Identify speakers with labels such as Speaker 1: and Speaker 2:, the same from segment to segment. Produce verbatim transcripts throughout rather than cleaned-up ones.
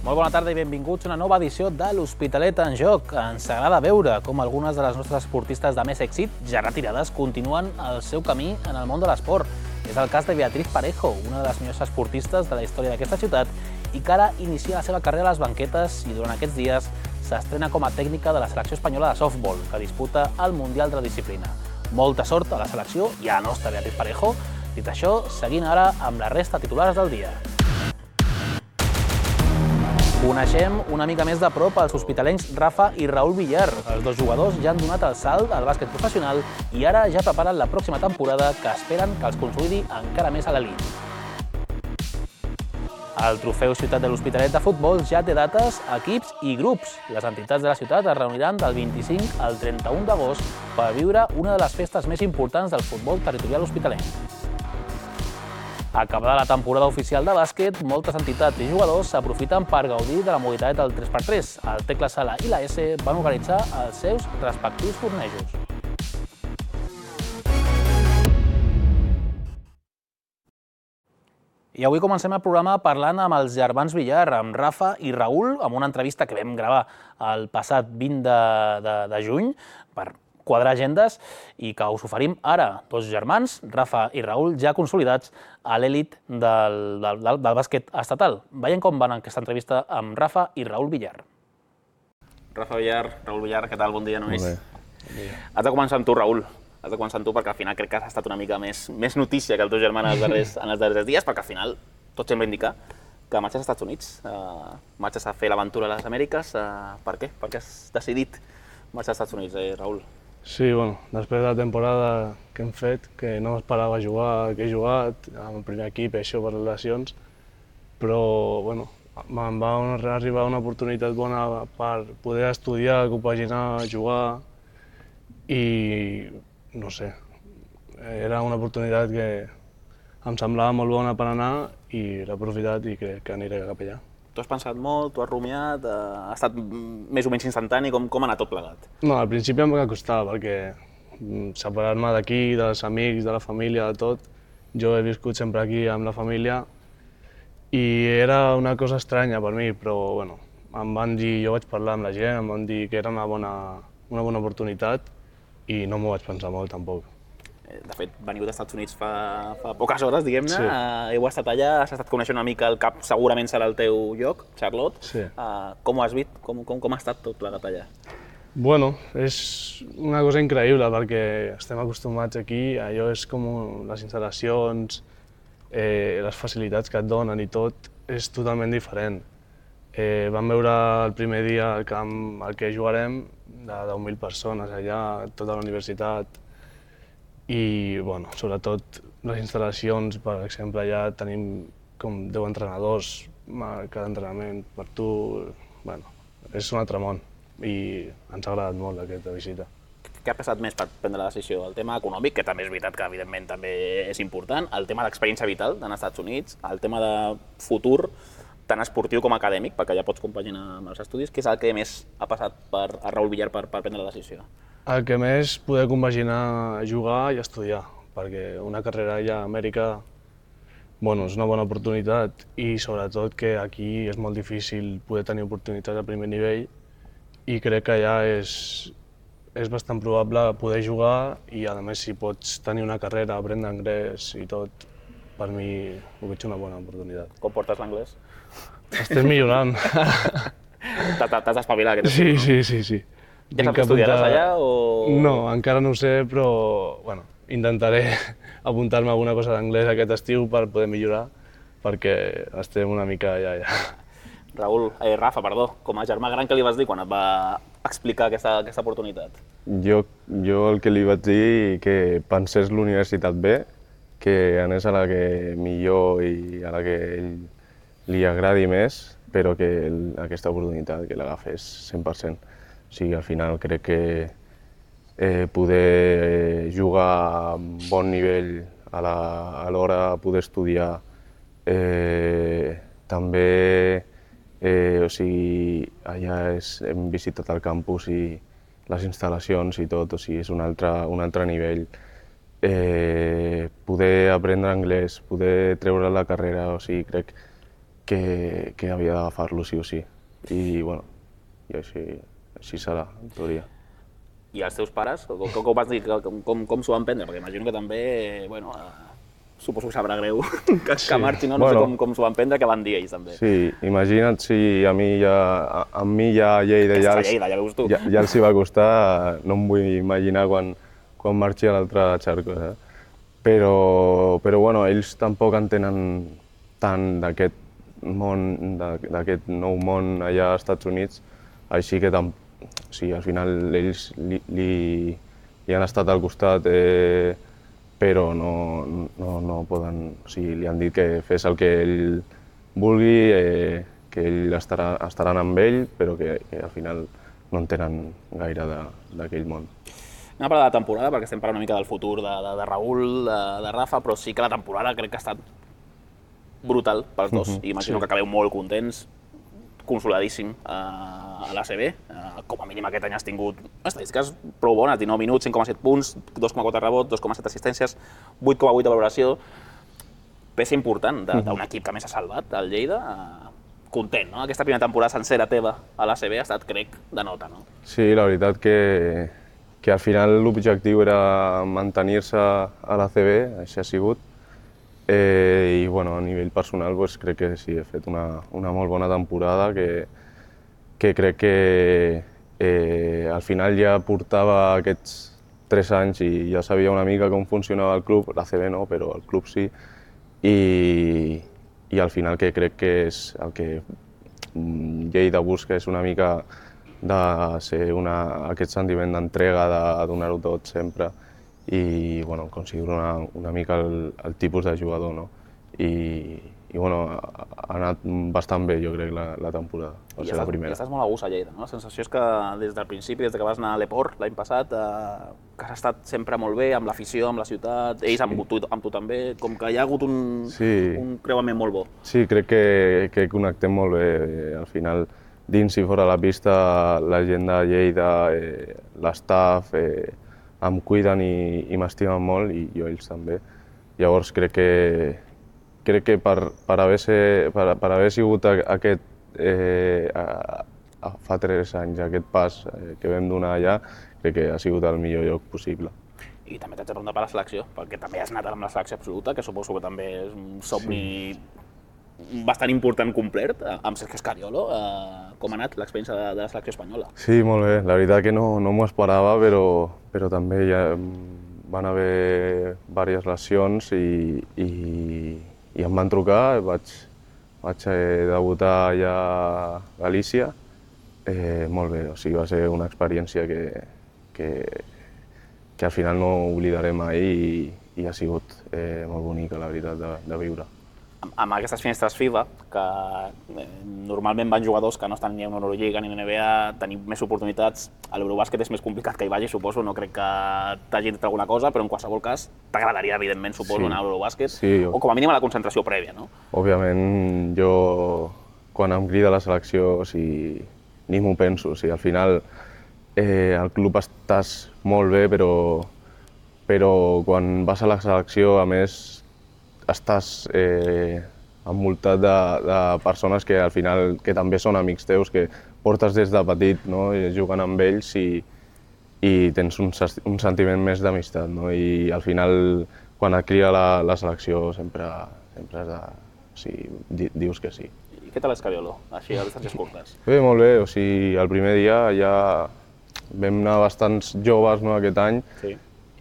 Speaker 1: Molt bona tarda i benvinguts a una nova edició de l'Hospitalet en Joc. Ens agrada veure com algunes de les nostres esportistes de més èxit, ja retirades, continuen el seu camí en el món de l'esport. És el cas de Beatriz Parejo, una de les millors esportistes de la història d'aquesta ciutat i que ara inicia la seva carrera a les banquetes i durant aquests dies s'estrena com a tècnica de la selecció espanyola de softball, que disputa el Mundial de la disciplina. Molta sort a la selecció i a la nostra Beatriz Parejo. Dit això, seguint ara amb la resta de titulars del dia. Coneixem una mica més de prop els hospitalencs Rafa i Raül Villar. Els dos jugadors ja han donat el salt al bàsquet professional i ara ja preparen la pròxima temporada que esperen que els consolidi encara més a l'elit. El trofeu Ciutat de l'Hospitalet de futbol ja té dates, equips i grups. Les entitats de la ciutat es reuniran del vint-i-cinc al trenta-u d'agost per viure una de les festes més importants del futbol territorial hospitalenc. Acabada la temporada oficial de bàsquet, moltes entitats i jugadors s'aprofiten per gaudir de la modalitat del tres per tres. El Tecla Sala i la S van organitzar els seus respectius tornejos. I avui comencem el programa parlant amb els germans Villar, amb Rafa i Raül, amb una entrevista que vam gravar el passat vint de juny per quadrar agendes i que us oferim ara. Dos germans, Rafa i Raül, ja consolidats a l'elit del, del, del bàsquet estatal. Veiem com van aquesta entrevista amb Rafa i Raül Villar. Rafa Villar, Raül Villar, què tal? Bon dia, nois.
Speaker 2: Molt bé. Bon dia.
Speaker 1: Has de començar amb tu, Raül. Has de començar amb tu perquè al final crec que has estat una mica més, més notícia que el teu germà en els darrers, en els darrers dies, perquè al final tot sembla indicar que marxes als Estats Units, uh, marxes a fer l'aventura a les Amèriques. Uh, per què? Per què has decidit marxar als Estats Units, eh, Raül?
Speaker 2: Sí, bueno, després de la temporada que hem fet, que no m'esperava jugar, que he jugat, amb el primer equip, això per les lesions, però, bueno, em va arribar una oportunitat bona per poder estudiar, compaginar, jugar i, no sé, era una oportunitat que em semblava molt bona per anar i l'he aprofitat i crec que aniré cap allà.
Speaker 1: Tu has pensat molt, tu has rumiat, ha estat més o menys instantani, com, com ha anat tot plegat?
Speaker 2: No, al principi em va costar, perquè separar-me d'aquí, dels amics, de la família, de tot, jo he viscut sempre aquí amb la família i era una cosa estranya per mi, però bueno, em van dir, jo vaig parlar amb la gent, em van dir que era una bona, una bona oportunitat i no m'ho vaig pensar molt tampoc.
Speaker 1: De fet, veniu dels Estats Units fa, fa poques hores, diguem-ne,
Speaker 2: sí.
Speaker 1: uh, heu estat allà, has estat coneixent una mica el cap, segurament serà el teu lloc, Charlotte.
Speaker 2: Sí.
Speaker 1: Uh, com ho has vist? Com, com, com ha estat tot plegat allà?
Speaker 2: Bueno, és una cosa increïble perquè estem acostumats aquí, allò és com les instal·lacions, eh, les facilitats que et donen i tot és totalment diferent. Eh, vam veure el primer dia el camp al que jugarem de deu mil persones allà, tota la universitat, i, bueno, sobretot les instal·lacions, per exemple, allà tenim com deu entrenadors cada entrenament per tu. Bueno, és un altre món i ens ha agradat molt aquesta visita.
Speaker 1: Què ha passat més per prendre la decisió? El tema econòmic, que també és veritat que evidentment també és important, el tema d'experiència vital d'anar als Estats Units, el tema de futur, tant esportiu com acadèmic, perquè ja pots compaginar amb els estudis, què és el que més ha passat per, a Raül Villar per, per prendre la decisió?
Speaker 2: El que més poder compaginar jugar i estudiar, perquè una carrera allà a Amèrica, bueno, és una bona oportunitat i sobretot que aquí és molt difícil poder tenir oportunitats a primer nivell i crec que allà és, és bastant probable poder jugar i a més si pots tenir una carrera, aprendre anglès i tot, per mi ho veig una bona oportunitat.
Speaker 1: Com portes l'anglès?
Speaker 2: Estem millorant.
Speaker 1: T'has d'espavilar aquest
Speaker 2: Sí, sí, sí, sí.
Speaker 1: Ja saps que estudiaràs allà o...?
Speaker 2: No, encara no ho sé, però bueno, intentaré apuntar-me a alguna cosa d'anglès aquest estiu per poder millorar, perquè estem una mica allà, allà.
Speaker 1: Raül, eh, Rafa, perdó, com a germà gran, què li vas dir quan et va explicar aquesta, aquesta oportunitat?
Speaker 3: Jo, jo el que li vaig dir que pensés l'universitat bé, que anés a la que millor i a la que ell li agradi més, però que el, aquesta oportunitat que l'agafés cent per cent. O sigui, al final crec que eh, poder jugar a bon nivell a l'hora de poder estudiar, eh, també, eh, o sigui, allà és, hem visitat el campus i les instal·lacions i tot, o sigui, és un altre, un altre nivell. Eh, poder aprendre anglès, poder treure la carrera, o sigui, crec que, que havia d'agafar-lo sí o sí. I, bueno, i així, així serà, en teoria.
Speaker 1: I els teus pares, com, com, com vas dir, com, com, com s'ho van prendre? Perquè imagino que també, bueno, eh, suposo que sabrà greu que, sí. que marxi, no? No bueno, sé com, com s'ho van prendre, què van dir ells també.
Speaker 3: Sí, imagina't si a mi ja, a, a mi ja a Lleida, ja, els,
Speaker 1: Lleida, ja, veus tu.
Speaker 3: ja, ja els hi va costar, no em vull imaginar quan, quan marxi a l'altre xarco. Eh? Però, però bueno, ells tampoc entenen tant d'aquest món, d'aquest nou món allà als Estats Units, així que tam, o sigui, al final ells li, li, li han estat al costat, eh, però no, no, no poden, o sigui, li han dit que fes el que ell vulgui, eh, que ell estarà, estaran amb ell, però que, que al final no en tenen gaire d'aquell món.
Speaker 1: Anem a parlar de la temporada, perquè estem parlant una mica del futur de, de, de Raül, de, de Rafa, però sí que la temporada crec que ha estat brutal pels dos. Mm-hmm, imagino sí. que acabeu molt contents, consoladíssim a, a l'A C B. Com a mínim aquest any has tingut estadístiques prou bones, dinou minuts, cinc coma set punts, dos coma quatre rebots, dos coma set assistències, vuit coma vuit de valoració. Peça important d'un mm-hmm. equip que més ha salvat, el Lleida. Content, no? Aquesta primera temporada sencera teva a l'A C B ha estat, crec, de nota, no?
Speaker 3: Sí, la veritat que, que al final l'objectiu era mantenir-se a l'A C B, així ha sigut. Eh, I bueno, a nivell personal pues, crec que sí, he fet una, una molt bona temporada que, que crec que eh, al final ja portava aquests tres anys i ja sabia una mica com funcionava el club, l'A C B no, però el club sí, i, i al final que crec que és el que Lleida busca, és una mica de ser una, aquest sentiment d'entrega, de donar-ho tot sempre, i bueno, considero una, una mica el, el tipus de jugador, no? I, i bueno, ha, ha anat bastant bé, jo crec, la, la temporada, per ser la primera.
Speaker 1: I estàs molt a gust a Lleida, no? La sensació és que des del principi, des que vas anar a l'Eport l'any passat, eh, que has estat sempre molt bé, amb l'afició, amb la ciutat, ells sí. amb, tu, amb tu també, com que hi ha hagut un, sí. un creuament molt bo.
Speaker 3: Sí, crec que, que connectem molt bé, al final, dins i fora la pista, la gent de Lleida, eh, l'estaf, eh, em cuiden i, i m'estimen molt, i jo ells també. Llavors crec que, crec que per, per, haver, ser, per, per haver sigut aquest, eh, a, a, fa tres anys, aquest pas eh, que vam donar allà, crec que ha sigut el millor lloc possible.
Speaker 1: I també t'haig de preguntar per la selecció, perquè també has anat amb la selecció absoluta, que suposo que també és un somni sí. bastant important complert, amb Sergio Scariolo. Eh, com ha anat l'experiència de, de la selecció espanyola?
Speaker 3: Sí, molt bé. La veritat que no, no m'ho esperava, però, però també ja van haver diverses lesions i, i, i em van trucar. Vaig, vaig debutar allà a Galícia. Eh, molt bé, o sigui, va ser una experiència que, que, que al final no oblidaré mai i, i ha sigut eh, molt bonica, la veritat, de, de viure.
Speaker 1: Amb aquestes finestres FIFA, que normalment van jugadors que no estan ni a una Eurolliga ni a la N B A, tenir més oportunitats, a l'Eurobàsquet és més complicat que hi vagi, suposo, no crec que t'hagi dit alguna cosa, però en qualsevol cas t'agradaria, evidentment, suposo, sí. anar a l'Eurobàsquet, sí, o com a mínim a la concentració prèvia, no?
Speaker 3: Òbviament, jo, quan em crida la selecció, o sigui, ni m'ho penso, o sigui, al final eh, al club estàs molt bé, però, però quan vas a la selecció, a més, estàs eh, envoltat de, de persones que al final que també són amics teus, que portes des de petit, no? Jugant amb ells i, i tens un, un sentiment més d'amistat, no? I al final, quan et crida la, la selecció, sempre, sempre has de, o sigui, di, dius que sí.
Speaker 1: I què tal Scariolo, així a distàncies curtes?
Speaker 3: Bé, molt bé, o sigui, el primer dia ja vam anar bastants joves, no, aquest any, sí.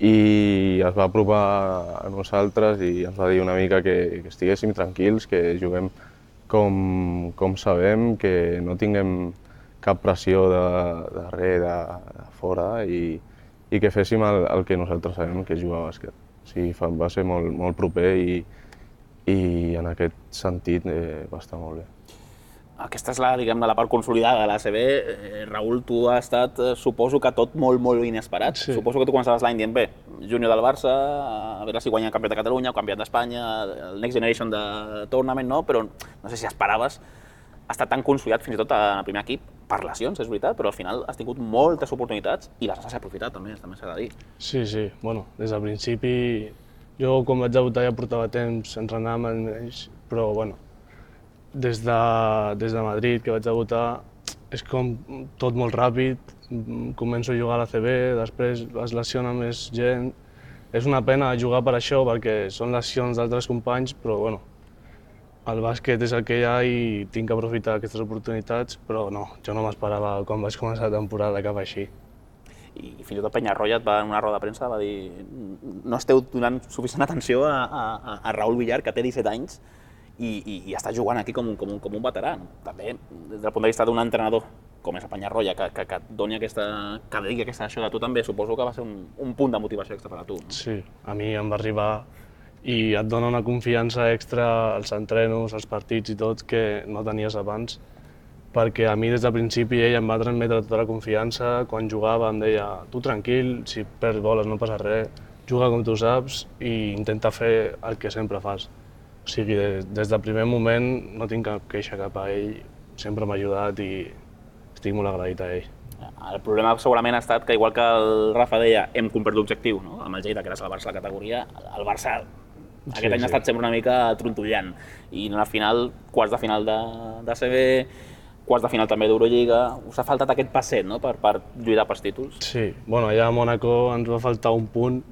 Speaker 3: I es va apropar a nosaltres i ens va dir una mica que, que estiguéssim tranquils, que juguem com, com sabem, que no tinguem cap pressió de, de res, de, de fora, i, i que féssim el, el que nosaltres sabem, que és jugar a bàsquet. O sigui, va ser molt, molt proper i, i en aquest sentit eh, va estar molt bé.
Speaker 1: Aquesta és la, diguem, la part consolidada de l'A C B. Eh, Raül, tu has estat, eh, suposo que tot molt, molt inesperat. Sí. Suposo que tu començaves l'any dient, bé, júnior del Barça, a veure si guanya el campionat de Catalunya, el campionat d'Espanya, el Next Generation de Tournament, no? Però no sé si esperaves estar tan consolidat fins i tot en el primer equip, per lesions, és veritat, però al final has tingut moltes oportunitats i les has aprofitat, també, també s'ha de dir.
Speaker 2: Sí, sí, bueno, des del principi, jo quan vaig debutar ja portava temps entrenant amb ells, però bueno, des de, des de Madrid, que vaig debutar, és com tot molt ràpid, començo a jugar a l'A C B, després es lesiona més gent. És una pena jugar per això, perquè són lesions d'altres companys, però bueno, el bàsquet és el que hi ha i tinc que aprofitar aquestes oportunitats, però no, jo no m'esperava quan vaig començar la temporada cap així.
Speaker 4: I fins i tot Penyarroia et va, en una roda de premsa va dir no esteu donant suficient atenció a, a, a Raúl Villar, que té disset anys, i, i, i està jugant aquí com un, com, un, com un veterà. També, des del punt de vista d'un entrenador com és el Penyarroia, que, que, que et doni aquesta, que digui aquesta això de tu també, suposo que va ser un, un punt de motivació extra per a tu. No?
Speaker 2: Sí, a mi em va arribar i et dona una confiança extra als entrenos, als partits i tot, que no tenies abans, perquè a mi des del principi ell em va transmetre tota la confiança. Quan jugava em deia, tu tranquil, si perds boles no passa res, juga com tu saps i intenta fer el que sempre fas. O sigui, des, des del primer moment no tinc cap queixa cap a ell, sempre m'ha ajudat i estic molt agraït a ell.
Speaker 4: El problema segurament ha estat que, igual que el Rafa deia, hem complert l'objectiu, no? Amb el Lleida, que era salvar-se la categoria, el Barça aquest
Speaker 2: sí,
Speaker 4: any
Speaker 2: sí.
Speaker 4: ha estat sempre una mica trontollant. I al final, quarts de final de, de C B, quarts de final també d'Eurolliga, us ha faltat aquest passet, no?, per, per lluitar pels títols.
Speaker 2: Sí, bueno, allà a Mònaco ens va faltar un punt,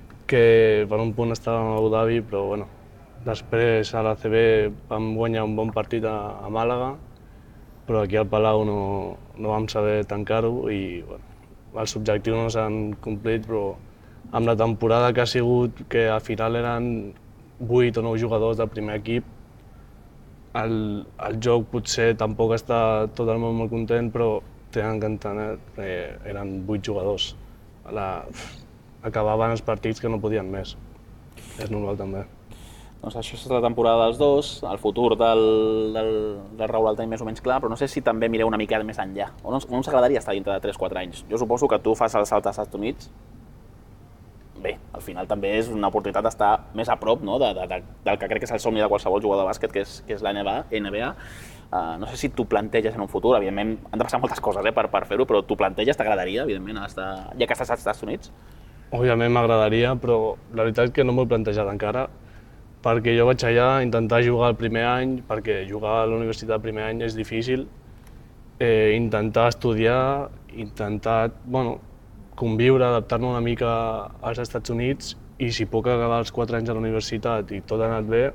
Speaker 2: que per un punt estàvem a Abu Dhabi, però bueno, després a la C B vam guanyar un bon partit a, a Màlaga, però aquí al Palau no, no vam saber tancar-ho i bueno, els objectius no s'han complit, però amb la temporada que ha sigut, que al final eren vuit o nou jugadors del primer equip, el, el joc potser tampoc està tot el món molt content, però tenen que entendre que eren vuit jugadors. La, acabaven els partits que no podien més. És normal també.
Speaker 4: Doncs això és la temporada dels dos, el futur del, del, del Raúl el tenim més o menys clar, però no sé si també mireu una mica més enllà. On, on us agradaria estar dintre de tres quatre anys? Jo suposo que tu fas el salt als Estats Units. Bé, al final també és una oportunitat d'estar més a prop, no?, de, de, de, del que crec que és el somni de qualsevol jugador de bàsquet, que és, que és la N B A. Uh, no sé si tu planteges en un futur, evidentment han de passar moltes coses eh, per, per fer-ho, però tu planteges, t'agradaria, evidentment, estar, ja que estàs als Estats Units?
Speaker 2: Òbviament m'agradaria, però la veritat és que no m'ho he plantejat encara, perquè jo vaig allà a intentar jugar el primer any, perquè jugar a la universitat el primer any és difícil, eh, intentar estudiar, intentar, bueno, conviure, adaptar-me una mica als Estats Units i si puc acabar els quatre anys a la universitat i tot ha anat bé,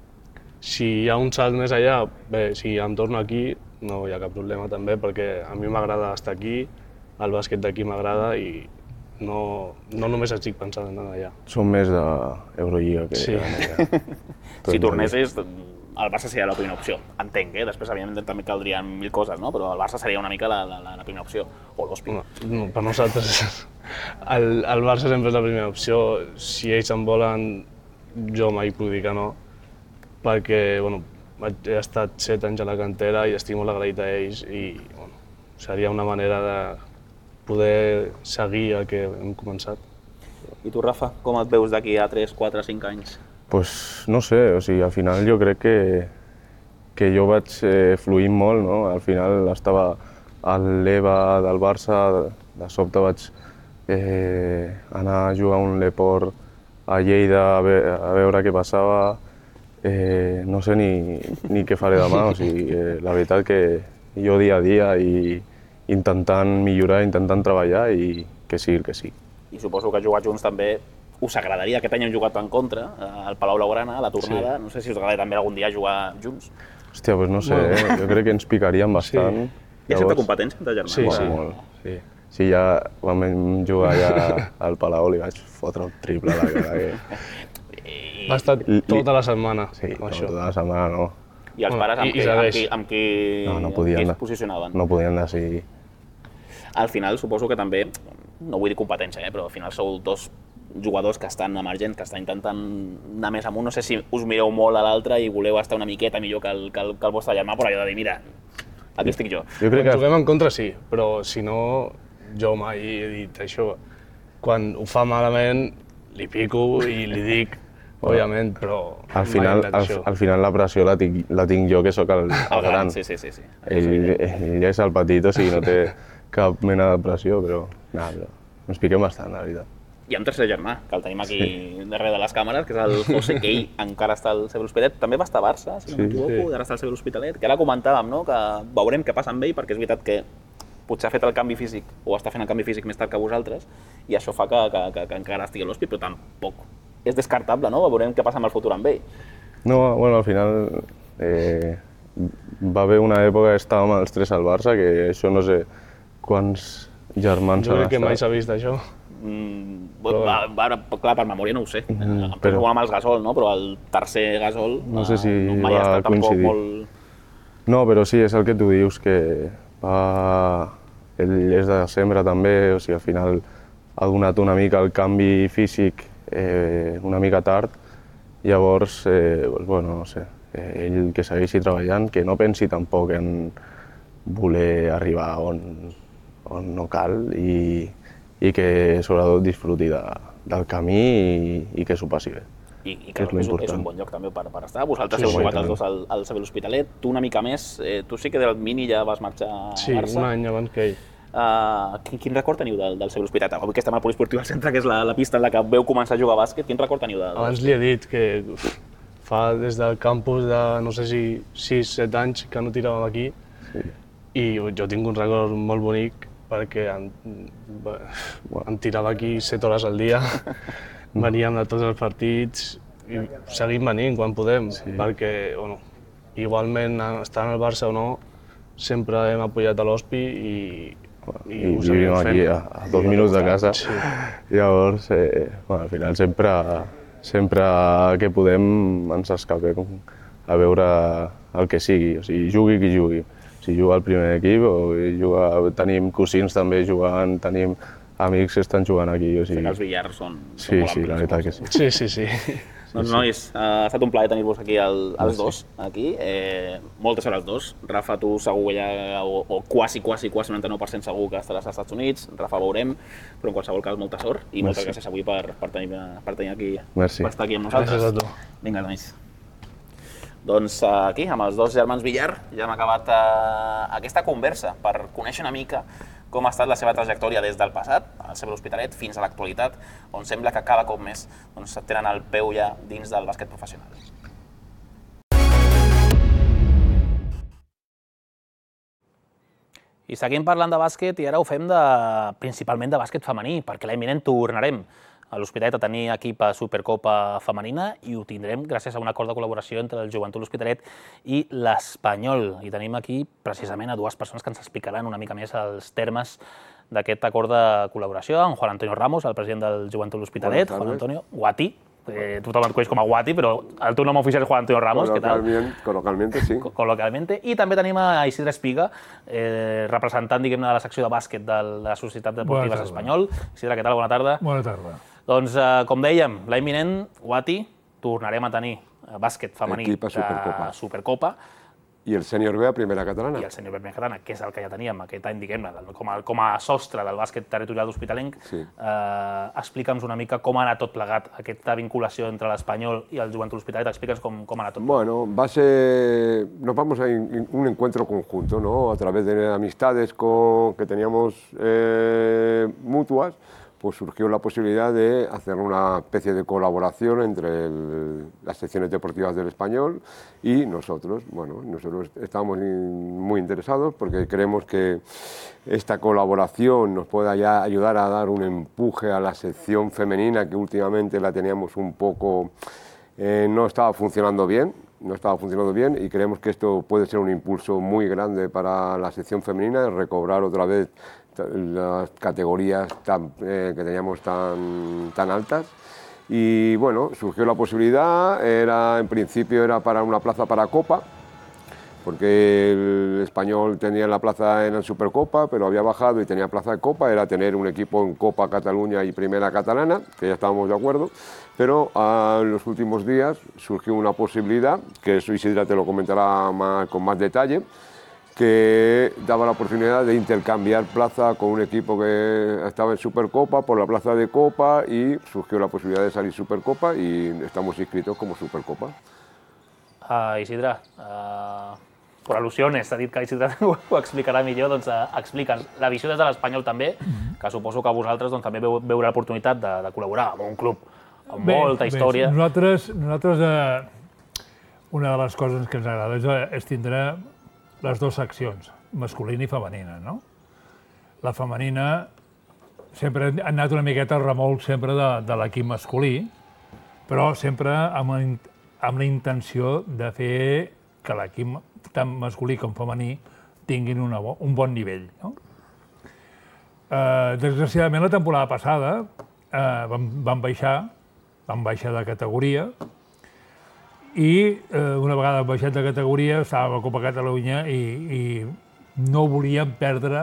Speaker 2: si hi ha un salt més allà, bé, si em torno aquí no hi ha cap problema també, perquè a mi m'agrada estar aquí, el bàsquet d'aquí m'agrada i no, no només estic pensant en anar allà.
Speaker 3: Som més d'Eurolliga que
Speaker 2: sí.
Speaker 3: allà.
Speaker 4: Si tornessis, el Barça seria la primera opció, entenc, eh? Després evidentment també caldrien mil coses, no? Però el Barça seria una mica la, la, la primera opció, o l'Hospi.
Speaker 2: No, no, per nosaltres el, el Barça sempre és la primera opció. Si ells en volen, jo mai puc dir que no, perquè bueno, he estat set anys a la cantera i estic molt agraït a ells i bueno, seria una manera de poder seguir el que hem començat.
Speaker 4: I tu, Rafa, com et veus d'aquí a tres, quatre, cinc anys?
Speaker 3: Pues no sé, o sigui, al final jo crec que, que jo vaig eh, fluint molt, no? Al final estava a l'E V A del Barça, de sobte vaig eh, anar a jugar un Leport a Lleida a, ve a veure què passava, eh, no sé ni, ni què faré demà, o sigui, eh, la veritat que jo dia a dia i intentant millorar, intentant treballar i que sigui el que sigui.
Speaker 4: I suposo que jugar junts també us agradaria. Aquest any hem jugat en contra, al Palau Blaugrana, a la tornada. Sí. No sé si us agradaria també algun dia jugar junts.
Speaker 3: Hòstia, doncs no sé, eh? Jo crec que ens picaríem bastant.
Speaker 4: Sí. Hi ha certa competència entre germans?
Speaker 2: Sí,
Speaker 3: sí.
Speaker 2: sí.
Speaker 3: Molt. Sí. Sí, ja vam jugar allà al Palau, li vaig fotre un triple a la cara. Que...
Speaker 2: Va estar tota la setmana
Speaker 3: sí,
Speaker 2: amb
Speaker 3: no,
Speaker 2: això.
Speaker 3: Tota la setmana no.
Speaker 4: I els pares amb,
Speaker 2: I,
Speaker 4: qui,
Speaker 2: i
Speaker 4: amb, qui, amb qui,
Speaker 3: no, no
Speaker 4: amb qui
Speaker 3: podien,
Speaker 4: es posicionaven?
Speaker 3: No podien decidir.
Speaker 4: Al final suposo que també, no vull dir competència, eh, però al final sou dos jugadors que estan emergents, que estan intentant anar més amunt. No sé si us mireu molt a l'altre i voleu estar una miqueta millor que el, que el, que el vostre germà, però allò de dir, mira, aquí estic jo.
Speaker 3: Jo crec
Speaker 2: Quan
Speaker 3: que...
Speaker 2: juguem en contra sí, però si no, jo mai he dit això. Quan ho fa malament, li pico i li dic, òbviament, però
Speaker 3: al final, al, al final la pressió la tinc, la tinc jo, que sóc el, el, el gran.
Speaker 4: Sí, sí, sí. sí.
Speaker 3: Ell, ell és el petit, o sigui, no té cap mena de pressió, però, nah, però ens piquem bastant, la veritat.
Speaker 4: hi ha un tercer germà, que el tenim aquí darrere de les càmeres, que és el José, que ell encara està al C B l'Hospitalet. També va estar a Barça, si no m'equivoco, i ara està al C B l'Hospitalet. Que ara comentàvem, no?, que veurem què passa amb ell, perquè és veritat que potser ha fet el canvi físic, o està fent el canvi físic més tard que vosaltres, i això fa que, que, que, que encara estigui a l'Hospi, però tampoc és descartable, no? Veurem què passa amb el futur amb ell.
Speaker 3: No, bueno, al final eh, va haver una època que estàvem els tres al Barça, que això no sé quants germans
Speaker 2: Jo
Speaker 3: han
Speaker 2: crec que
Speaker 3: estat.
Speaker 2: mai s'ha vist això.
Speaker 4: Mm, però... va, va, clar, per memòria no ho sé. Mm,
Speaker 3: però-
Speaker 4: però amb els Gasol, no? Però el tercer Gasol
Speaker 3: No sé si
Speaker 4: no, mai
Speaker 3: va
Speaker 4: ha estat tampoc
Speaker 3: coincidir.
Speaker 4: molt...
Speaker 3: No, però sí, és el que tu dius, que va... ell és de desembre també, o sigui, al final ha donat una mica el canvi físic eh, una mica tard, llavors, eh, doncs, bueno, no sé, eh, ell que segueixi treballant, que no pensi tampoc en voler arribar on, on no cal i, i que sobretot disfruti de, del camí i, i que s'ho passi bé.
Speaker 4: I, i
Speaker 3: Que
Speaker 4: que
Speaker 3: és lo
Speaker 4: és, un- és un
Speaker 3: important.
Speaker 4: bon lloc també per, per estar. Vosaltres
Speaker 2: Sí,
Speaker 4: heu
Speaker 2: sí,
Speaker 4: jugat
Speaker 3: tant.
Speaker 4: els dos al, al C B l'Hospitalet, tu una mica més, eh, tu sí que del mini ja vas marxar a
Speaker 2: Sí,
Speaker 4: Barça.
Speaker 2: un any abans que ell.
Speaker 4: Uh, quin, quin record teniu del, del C B l'Hospitalet? Avui que estem al Poliesportiu del Centre, que és la, la pista en la que veu començar a jugar a bàsquet, quin record teniu de, de
Speaker 2: Abans li he dit que uf, fa des del campus de, no sé si sis set anys que no tiràvem aquí,
Speaker 3: Sí.
Speaker 2: i jo tinc un record molt bonic perquè en, em tirava aquí set hores al dia, veníem de tots els partits i seguim venint quan podem,
Speaker 3: Sí.
Speaker 2: perquè bueno, igualment estant al Barça o no, sempre hem apoyat a l'Hospi i,
Speaker 3: I,
Speaker 2: ho
Speaker 3: vivim
Speaker 2: seguim
Speaker 3: aquí
Speaker 2: fent.
Speaker 3: a, a dos minuts de casa.
Speaker 2: Sí.
Speaker 3: Llavors, eh, bueno, al final sempre, sempre que podem ens escapem a veure el que sigui, o sigui, jugui qui jugui. Si juga al primer equip o juga, tenim cosins també jugant, tenim amics que estan jugant aquí. O sigui,
Speaker 4: Els billars són,
Speaker 3: sí,
Speaker 4: són molt
Speaker 3: sí, la
Speaker 4: amplis.
Speaker 3: veritat que sí.
Speaker 2: Sí, sí, sí.
Speaker 4: Doncs nois, eh, ha estat un plaer tenir-vos aquí el, els dos, aquí. Eh, molta sort als dos. Rafa, tu segur ja, o, o quasi, quasi, quasi noranta-nou per cent segur que estaràs als Estats Units. Rafa, veurem, però en qualsevol cas, molta sort i moltes
Speaker 3: Merci.
Speaker 4: gràcies avui per, per, tenir, per tenir aquí,
Speaker 3: Merci.
Speaker 4: per estar aquí amb nosaltres.
Speaker 2: Gràcies a tu.
Speaker 4: Vinga, nois. Doncs eh, aquí, amb els dos germans Villar, ja hem acabat eh, aquesta conversa per conèixer una mica com ha estat la seva trajectòria des del passat, al C B l'Hospitalet, fins a l'actualitat, on sembla que cada cop més doncs, tenen el peu ja dins del bàsquet professional. I seguim parlant de bàsquet i ara ho fem de, principalment de bàsquet femení, perquè l'any vinent tornarem a l'Hospitalet a tenir equip a Supercopa femenina i ho tindrem gràcies a un acord de col·laboració entre el Joventut l'Hospitalet i l'Espanyol. I tenim aquí precisament a dues persones que ens explicaran una mica més els termes d'aquest acord de col·laboració. En Juan Antonio Ramos, el president del Joventut l'Hospitalet. Juan Antonio, Guati. Eh, tothom et coneix com a Guati, però el teu nom oficial és Juan Antonio Ramos. Què tal?
Speaker 5: Coloquialmente, coloquialmente sí.
Speaker 4: Col·loquialmente. I també tenim a Isidre Espiga, eh, representant, diguem-ne, de la secció de bàsquet de la Societat Deportiva Espanyol. Isidre, què tal? Bona tarda.
Speaker 6: Bona tarda.
Speaker 4: Doncs, eh, com dèiem, l'any vinent, Guati, tornarem a tenir eh, bàsquet femení
Speaker 5: Equip a Supercopa.
Speaker 4: de Supercopa
Speaker 5: I el sènior B a primera catalana.
Speaker 4: i el sènior B catalana, que és el que ja teníem aquest any, diguem-ne, com, a, com a sostre del bàsquet territorial hospitalenc.
Speaker 5: Sí.
Speaker 4: Eh, Explica'ns una mica com ha anat tot plegat, aquesta vinculació entre l'Espanyol i el Joventut Hospitalet. Explica'ns com, com ha anat tot.
Speaker 5: Bueno, va a ser, nos vamos a in- un encuentro conjunto, ¿no? A través de amistades con, que teníamos eh, mutuas, pues surgió la posibilidad de hacer una especie de colaboración entre el- las secciones deportivas del Español y nosotros. Bueno, nosotros estamos in- muy interesados porque creemos que esta colaboración nos pueda ya ayudar a dar un empuje a la sección femenina que últimamente la teníamos un poco, eh, no estaba funcionando bien. no estaba funcionando bien y creemos que esto puede ser un impulso muy grande para la sección femenina, recobrar otra vez las categorías tan, eh, que teníamos tan, tan altas. Y bueno, surgió la posibilidad, era, en principio era para una plaza para Copa, porque el Español tenía la plaza en la Supercopa, pero había bajado y tenía plaza de Copa, era tener un equipo en Copa Cataluña y Primera Catalana, que ya estábamos de acuerdo, pero ah, en los últimos días surgió una posibilidad, que eso Isidra te lo comentará más, con más detalle, que daba la oportunidad de intercambiar plaza con un equipo que estaba en Supercopa por la plaza de Copa y surgió la posibilidad de salir Supercopa y estamos inscritos como Supercopa.
Speaker 4: Uh, Isidre, uh,
Speaker 1: per al·lusiones, s'ha dit que Isidre ho explicarà millor, doncs explica'ns la visió des de l'Espanyol també, que suposo que vosaltres doncs, també veu veure l'oportunitat de, de col·laborar amb un club amb bé, molta història.
Speaker 6: Bé, nosaltres, nosaltres eh, una de les coses que ens agrada és, és tindre les dues seccions, masculina i femenina, no? La femenina sempre ha anat una miqueta al remolc sempre de, de l'equip masculí, però sempre amb, amb la intenció de fer que l'equip tant masculí com femení tinguin una bo, un bon nivell. No? Eh, desgraciadament, la temporada passada eh, vam, vam, baixar, vam baixar de categoria i eh, una vegada baixat de categoria estàvem a Copa Catalunya i, i no volíem perdre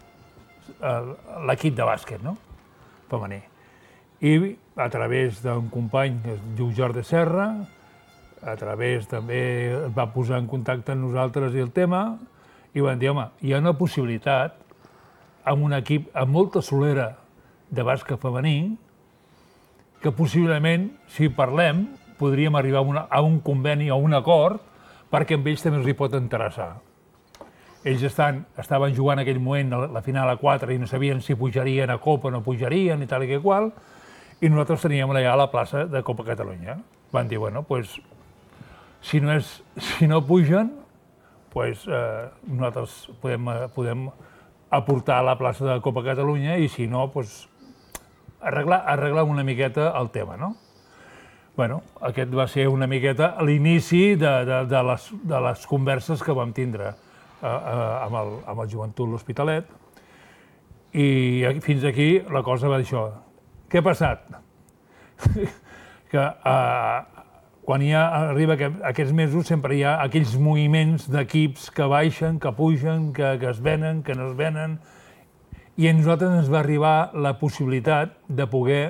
Speaker 6: eh, l'equip de bàsquet, no? Femení. I a través d'un company que es diu Jordi Serra, a través també es va posar en contacte amb nosaltres i el tema, i van dir, home, hi ha una possibilitat amb un equip amb molta solera de bàsquet femení que possiblement, si parlem, podríem arribar a, una, a un conveni o un acord perquè amb ells també els hi pot interessar. Ells estan, estaven jugant en aquell moment la final a quatre i no sabien si pujarien a Copa o no pujarien i tal i que qual, i nosaltres teníem allà a la plaça de Copa Catalunya. Van dir, bueno, doncs, si no, és, si no pugen, doncs, eh, nosaltres podem, podem aportar a la plaça de Copa Catalunya i si no, doncs, arreglar, arreglar una miqueta el tema, no? Bueno, aquest va ser una miqueta l'inici de, de, de, les, de les converses que vam tindre eh, eh, amb, el, amb el Joventut L'Hospitalet i fins aquí la cosa va dir això. Què ha passat? que eh, quan hi ha, arriba aquests mesos sempre hi ha aquells moviments d'equips que baixen, que pugen, que, que es venen, que no es venen, i a nosaltres ens va arribar la possibilitat de poder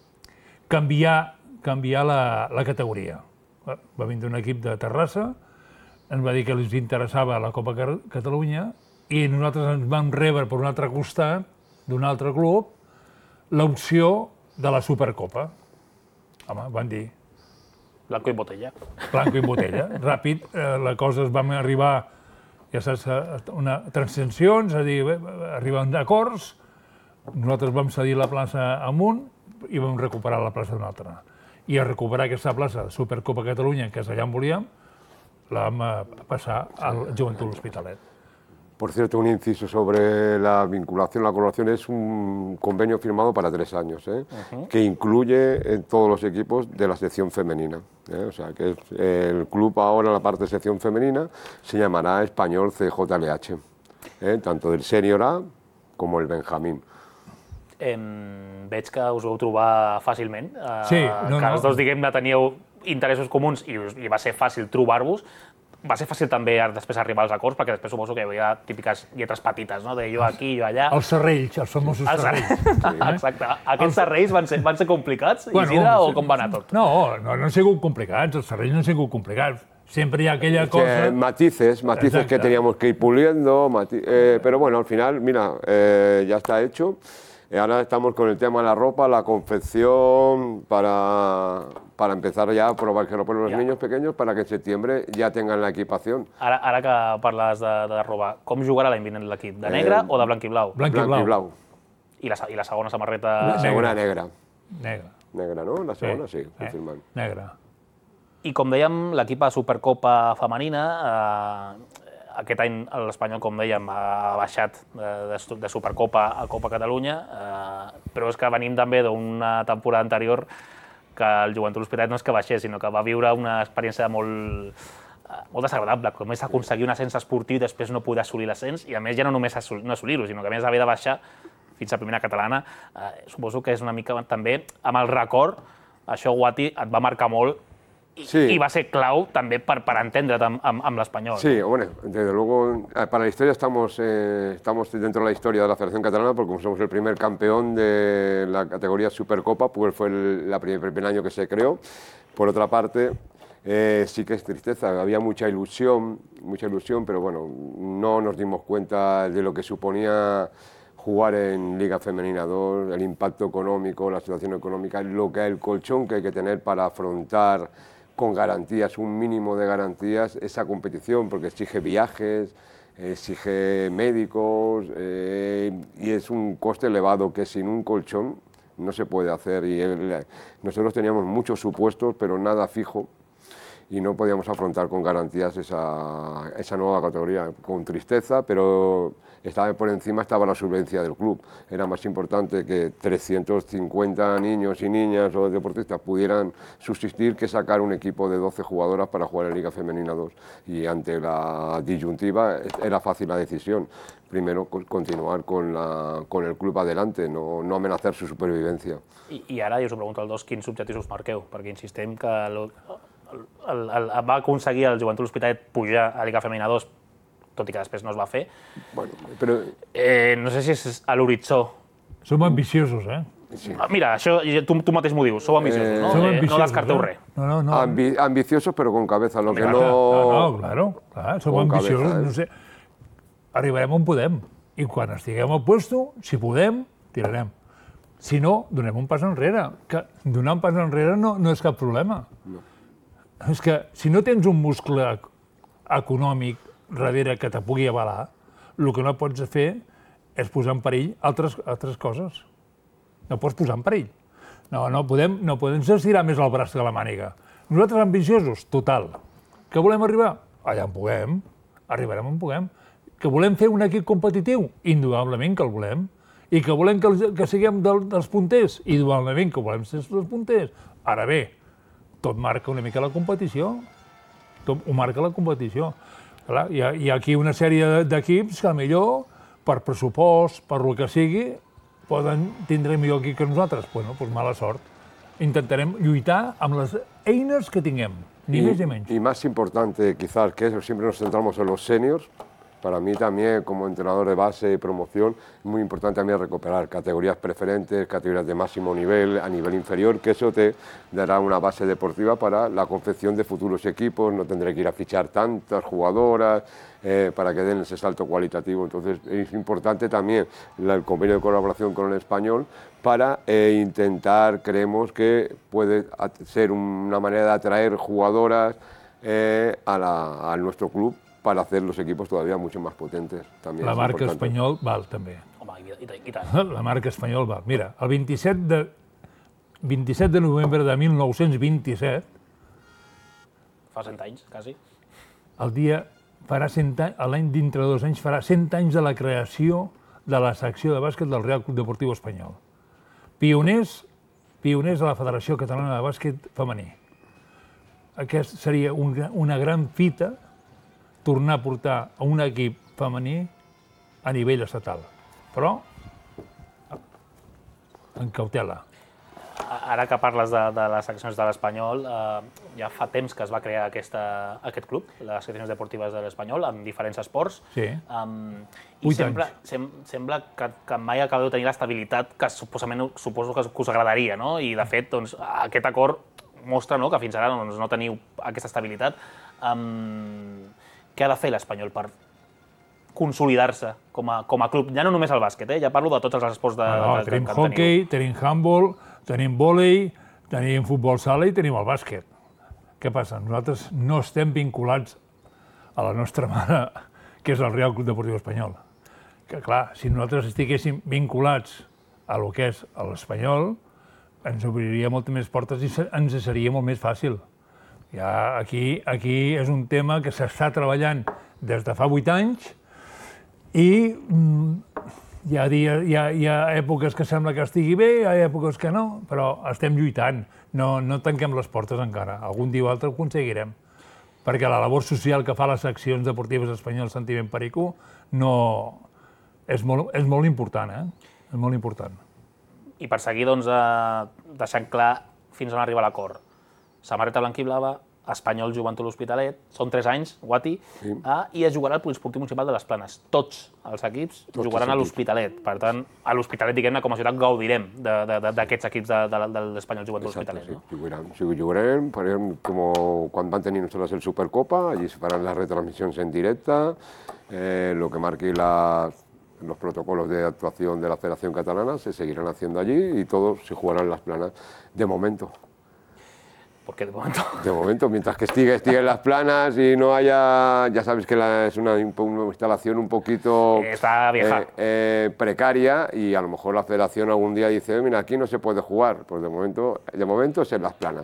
Speaker 6: canviar, canviar la, la categoria. Va vindre un equip de Terrassa, ens va dir que els interessava la Copa Catalunya i nosaltres ens vam rebre per un altre costat, d'un altre club, l'opció de la Supercopa. Home, van dir,
Speaker 1: Blanco i botella.
Speaker 6: Blanco i botella. Ràpid, eh, la cosa es vam arribar, ja saps, a una transcensions, a dir, arribar a acords, nosaltres vam cedir la plaça amunt i vam recuperar la plaça d'una altra. I a recuperar aquesta plaça de Supercopa Catalunya, que és allà on volíem, la vam passar al Joventut L'Hospitalet.
Speaker 5: Por cierto, un inciso sobre la vinculación, la colaboración, es un convenio firmado para tres años, ¿eh? Uh-huh. Que incluye en todos los equipos de la sección femenina. ¿eh? O sea, que es, el club ahora, en la parte de sección femenina, se llamará Español C J L H, ¿eh? Tanto del Senior A como el Benjamín.
Speaker 1: Eh, veig que us ho vau trobar fàcilment, eh,
Speaker 6: sí, no,
Speaker 1: que
Speaker 6: no.
Speaker 1: els dos, diguem-ne, teníeu interessos comuns i, i va ser fàcil trobar-vos. Va ser fàcil també després arribar als acords, perquè després suposo que hi havia típiques lletres petites, no? De jo aquí, jo allà.
Speaker 6: Els serrells, els famosos
Speaker 1: Els
Speaker 6: serrells.
Speaker 1: Sí. Exacte. Aquests els... serrells van ser, van ser complicats, bueno, Isidre, o com va anar tot?
Speaker 6: No, no, no han sigut complicats, els serrells no han sigut complicats. Siempre hay aquella cosa...
Speaker 5: Que matices, matices Exacto. Que teníamos que ir puliendo, mati... eh, pero bueno, al final, mira, eh, ya está hecho. Eh, ahora estamos con el tema de la ropa, la confección, para, para empezar ya a probar que ropa los
Speaker 1: ja. niños
Speaker 5: pequeños, para que en septiembre ya tengan la equipación.
Speaker 1: Ara, ara que parles de, de roba, com jugarà l'any vinent l'equip? De negre eh, o de blanc i blau?
Speaker 6: Blanc i blau.
Speaker 5: Blanc i blau.
Speaker 1: I la, I la segona samarreta...
Speaker 5: La segona negra.
Speaker 6: Negra.
Speaker 5: Negra, no? La segona sí,
Speaker 6: sí
Speaker 5: confirmant.
Speaker 6: Eh, negra.
Speaker 1: I com dèiem, l'equip a Supercopa femenina, eh, aquest any l'Espanyol, com dèiem, ha baixat de, de, de Supercopa a Copa Catalunya, eh, però és que venim també d'una temporada anterior que el Joventut L'Hospitalet no és que baixés, sinó que va viure una experiència molt, eh, molt desagradable, com és aconseguir un ascens esportiu i després no poder assolir l'ascens, i a més ja no només assolir, no assolir-ho, sinó que a més haver de baixar fins a primera catalana. Eh, suposo que és una mica també, amb el record, això, Guati, et va marcar molt. Sí. Y va a ser clau también para, para entender amb, amb, amb l'Espanyol.
Speaker 5: Sí, bueno, desde luego, para la historia estamos, eh, estamos dentro de la historia de la Federación Catalana, porque como somos el primer campeón de la categoría Supercopa, pues fue el, la primer, el primer año que se creó. Por otra parte, eh, sí que es tristeza, había mucha ilusión, mucha ilusión, pero bueno, no nos dimos cuenta de lo que suponía jugar en Liga Femenina dos, el impacto económico, la situación económica, lo que el colchón que hay que tener para afrontar con garantías, un mínimo de garantías, esa competición, porque exige viajes, exige médicos eh, y es un coste elevado que sin un colchón no se puede hacer. Y el, nosotros teníamos muchos supuestos, pero nada fijo, y no podíamos afrontar con garantías esa, esa nueva categoría. Con tristeza, pero estaba por encima estaba la solvencia del club. Era más importante que trescientos cincuenta niños y niñas o deportistas pudieran subsistir que sacar un equipo de doce jugadoras para jugar en Liga Femenina dos. Y ante la disyuntiva era fácil la decisión. Primero continuar con, la, con el club adelante, no, no amenazar su supervivencia.
Speaker 1: I, I ara jo us ho pregunto als dos, quins objectius us marqueu? Perquè insistim que el, el, el, el, va aconseguir el Joventut L'Hospitalet pujar a Liga Femenina dos, tot i que després no es va fer.
Speaker 5: Bueno, però...
Speaker 1: eh, no sé si és a l'horitzó.
Speaker 6: Som ambiciosos, eh?
Speaker 5: Sí.
Speaker 1: Mira, això tu, tu mateix m'ho dius, sou ambiciosos,
Speaker 5: Eh,
Speaker 1: no?
Speaker 6: Som
Speaker 1: Eh,
Speaker 6: ambiciosos,
Speaker 1: no descarteu
Speaker 6: eh?
Speaker 1: res.
Speaker 6: No, no, no.
Speaker 5: Ambi ambiciosos pero con cabeza, lo que
Speaker 6: Claro,
Speaker 5: no...
Speaker 6: no, no, claro, clar, som
Speaker 5: Con
Speaker 6: ambiciosos,
Speaker 5: cabeza, eh?
Speaker 6: no sé. Arribarem on podem, i quan estiguem al puesto, si podem, tirarem. Si no, donem un pas enrere, que donar un pas enrere no, no és cap problema.
Speaker 5: No.
Speaker 6: És que si no tens un muscle econòmic darrere que te pugui avalar, el que no pots fer és posar en perill altres, altres coses. No pots posar en perill. No, no podem, no podem estirar més el braç que la màniga. Nosaltres ambiciosos, total. Que volem arribar? Allà on puguem. Arribarem on puguem. Que volem fer un equip competitiu? Indudablement que el volem. I que volem que, que siguem del, dels punters? Indudablement que volem ser dels punters. Ara bé, tot marca una mica la competició. Tot ho marca la competició. Clar, hi, ha, hi ha aquí una sèrie d'equips que millor, per pressupost, per lo que sigui, poden tindre millor equip que nosaltres. Bueno, doncs mala sort. Intentarem lluitar amb les eines que tinguem, ni
Speaker 5: y,
Speaker 6: més ni menys.
Speaker 5: y más importante, quizás, que eso, siempre nos centramos en los seniors. Para mí también, como entrenador de base y promoción, es muy importante también recuperar categorías preferentes, categorías de máximo nivel, a nivel inferior, que eso te dará una base deportiva para la confección de futuros equipos. No tendré que ir a fichar tantas jugadoras eh, para que den ese salto cualitativo. Entonces es importante también la, el convenio de colaboración con el Español para eh, intentar, creemos que puede ser una manera de atraer jugadoras eh, a, la, a nuestro club, para hacer los equipos todavía mucho más potentes. También
Speaker 6: La
Speaker 5: es
Speaker 6: marca
Speaker 5: importante.
Speaker 6: espanyol val, també.
Speaker 1: Home, i, i, i tant.
Speaker 6: La marca espanyol val. Mira, el vint-i-set de, vint-i-set de novembre de mil nou-cents vint-i-set,
Speaker 1: Fa cent anys, quasi.
Speaker 6: el dia farà cent anys, l'any dintre de dos anys farà cent anys de la creació de la secció de bàsquet del Real Club Deportiu Espanyol. Pioners, pioners de la Federació Catalana de Bàsquet Femení. Aquest seria un, una gran fita tornar a portar a un equip femení a nivell estatal. Però en cautela.
Speaker 1: Ara que parles de, de les seccions de l'Espanyol, eh, ja fa temps que es va crear aquesta, aquest club, les seccions deportives de l'Espanyol, amb diferents esports.
Speaker 6: Sí.
Speaker 1: Um, I
Speaker 6: Vuit
Speaker 1: sembla,
Speaker 6: anys.
Speaker 1: sem, sembla que, que mai acabeu de tenir l'estabilitat que suposament suposo que us agradaria, no? I de fet, doncs, aquest acord mostra, no?, que fins ara doncs, no teniu aquesta estabilitat. Um, què ha de fer l'Espanyol per consolidar-se com a, com a club? Ja no només el bàsquet, eh? Ja parlo de tots els esports de,
Speaker 6: No,
Speaker 1: de, de,
Speaker 6: tenim
Speaker 1: que
Speaker 6: hockey, tenim handball, tenim vòlei, tenim futbol sala i tenim el bàsquet. Què passa? Nosaltres no estem vinculats a la nostra mare, que és el Real Club Deportiu Espanyol. Que clar, si nosaltres estiguéssim vinculats a lo que és l'Espanyol, ens obriria moltes més portes i ens seria molt més fàcil. Ja aquí, aquí és un tema que s'està treballant des de fa vuit anys i mm, hi, ha dies, hi, ha, hi ha èpoques que sembla que estigui bé, hi ha èpoques que no, però estem lluitant. No, no tanquem les portes encara. Algun dia o altre ho aconseguirem. Perquè la labor social que fa les seccions deportives espanyoles Santiment Pericú no... és, molt, és molt important, eh? És molt important.
Speaker 1: I per seguir, doncs, eh, deixant clar fins on arriba l'acord. Samarreta blanquiblava, Espanyol Joventut L'Hospitalet, són tres anys, Guati, sí. eh, i es jugarà al Poliesportiu Municipal de les Planes. Tots els equips Tots jugaran a l'Hospitalet. Per tant, a l'Hospitalet, diguem-ne, com a ciutat, gaudirem d'aquests equips de, de, de l'Espanyol Joventut L'Hospitalet.
Speaker 5: Sí.
Speaker 1: No?
Speaker 5: Jugarán, sí, jugarán, como cuando van teniendo nosotros el Supercopa, allí se farán las retransmisiones en directa, eh, lo que marque la... los protocolos de actuación de la Federación Catalana se seguirán haciendo allí y todos se jugarán en las Planas de momento.
Speaker 1: Porque de momento...
Speaker 5: De momento, mientras que estiguen estiguen las planas y no haya, ya sabes que la, es una, una instalación un poquito
Speaker 1: Está vieja.
Speaker 5: eh, eh, precaria y a lo mejor la federación algún día dice, mira, aquí no se puede jugar. Pues de momento, de momento es en las planas.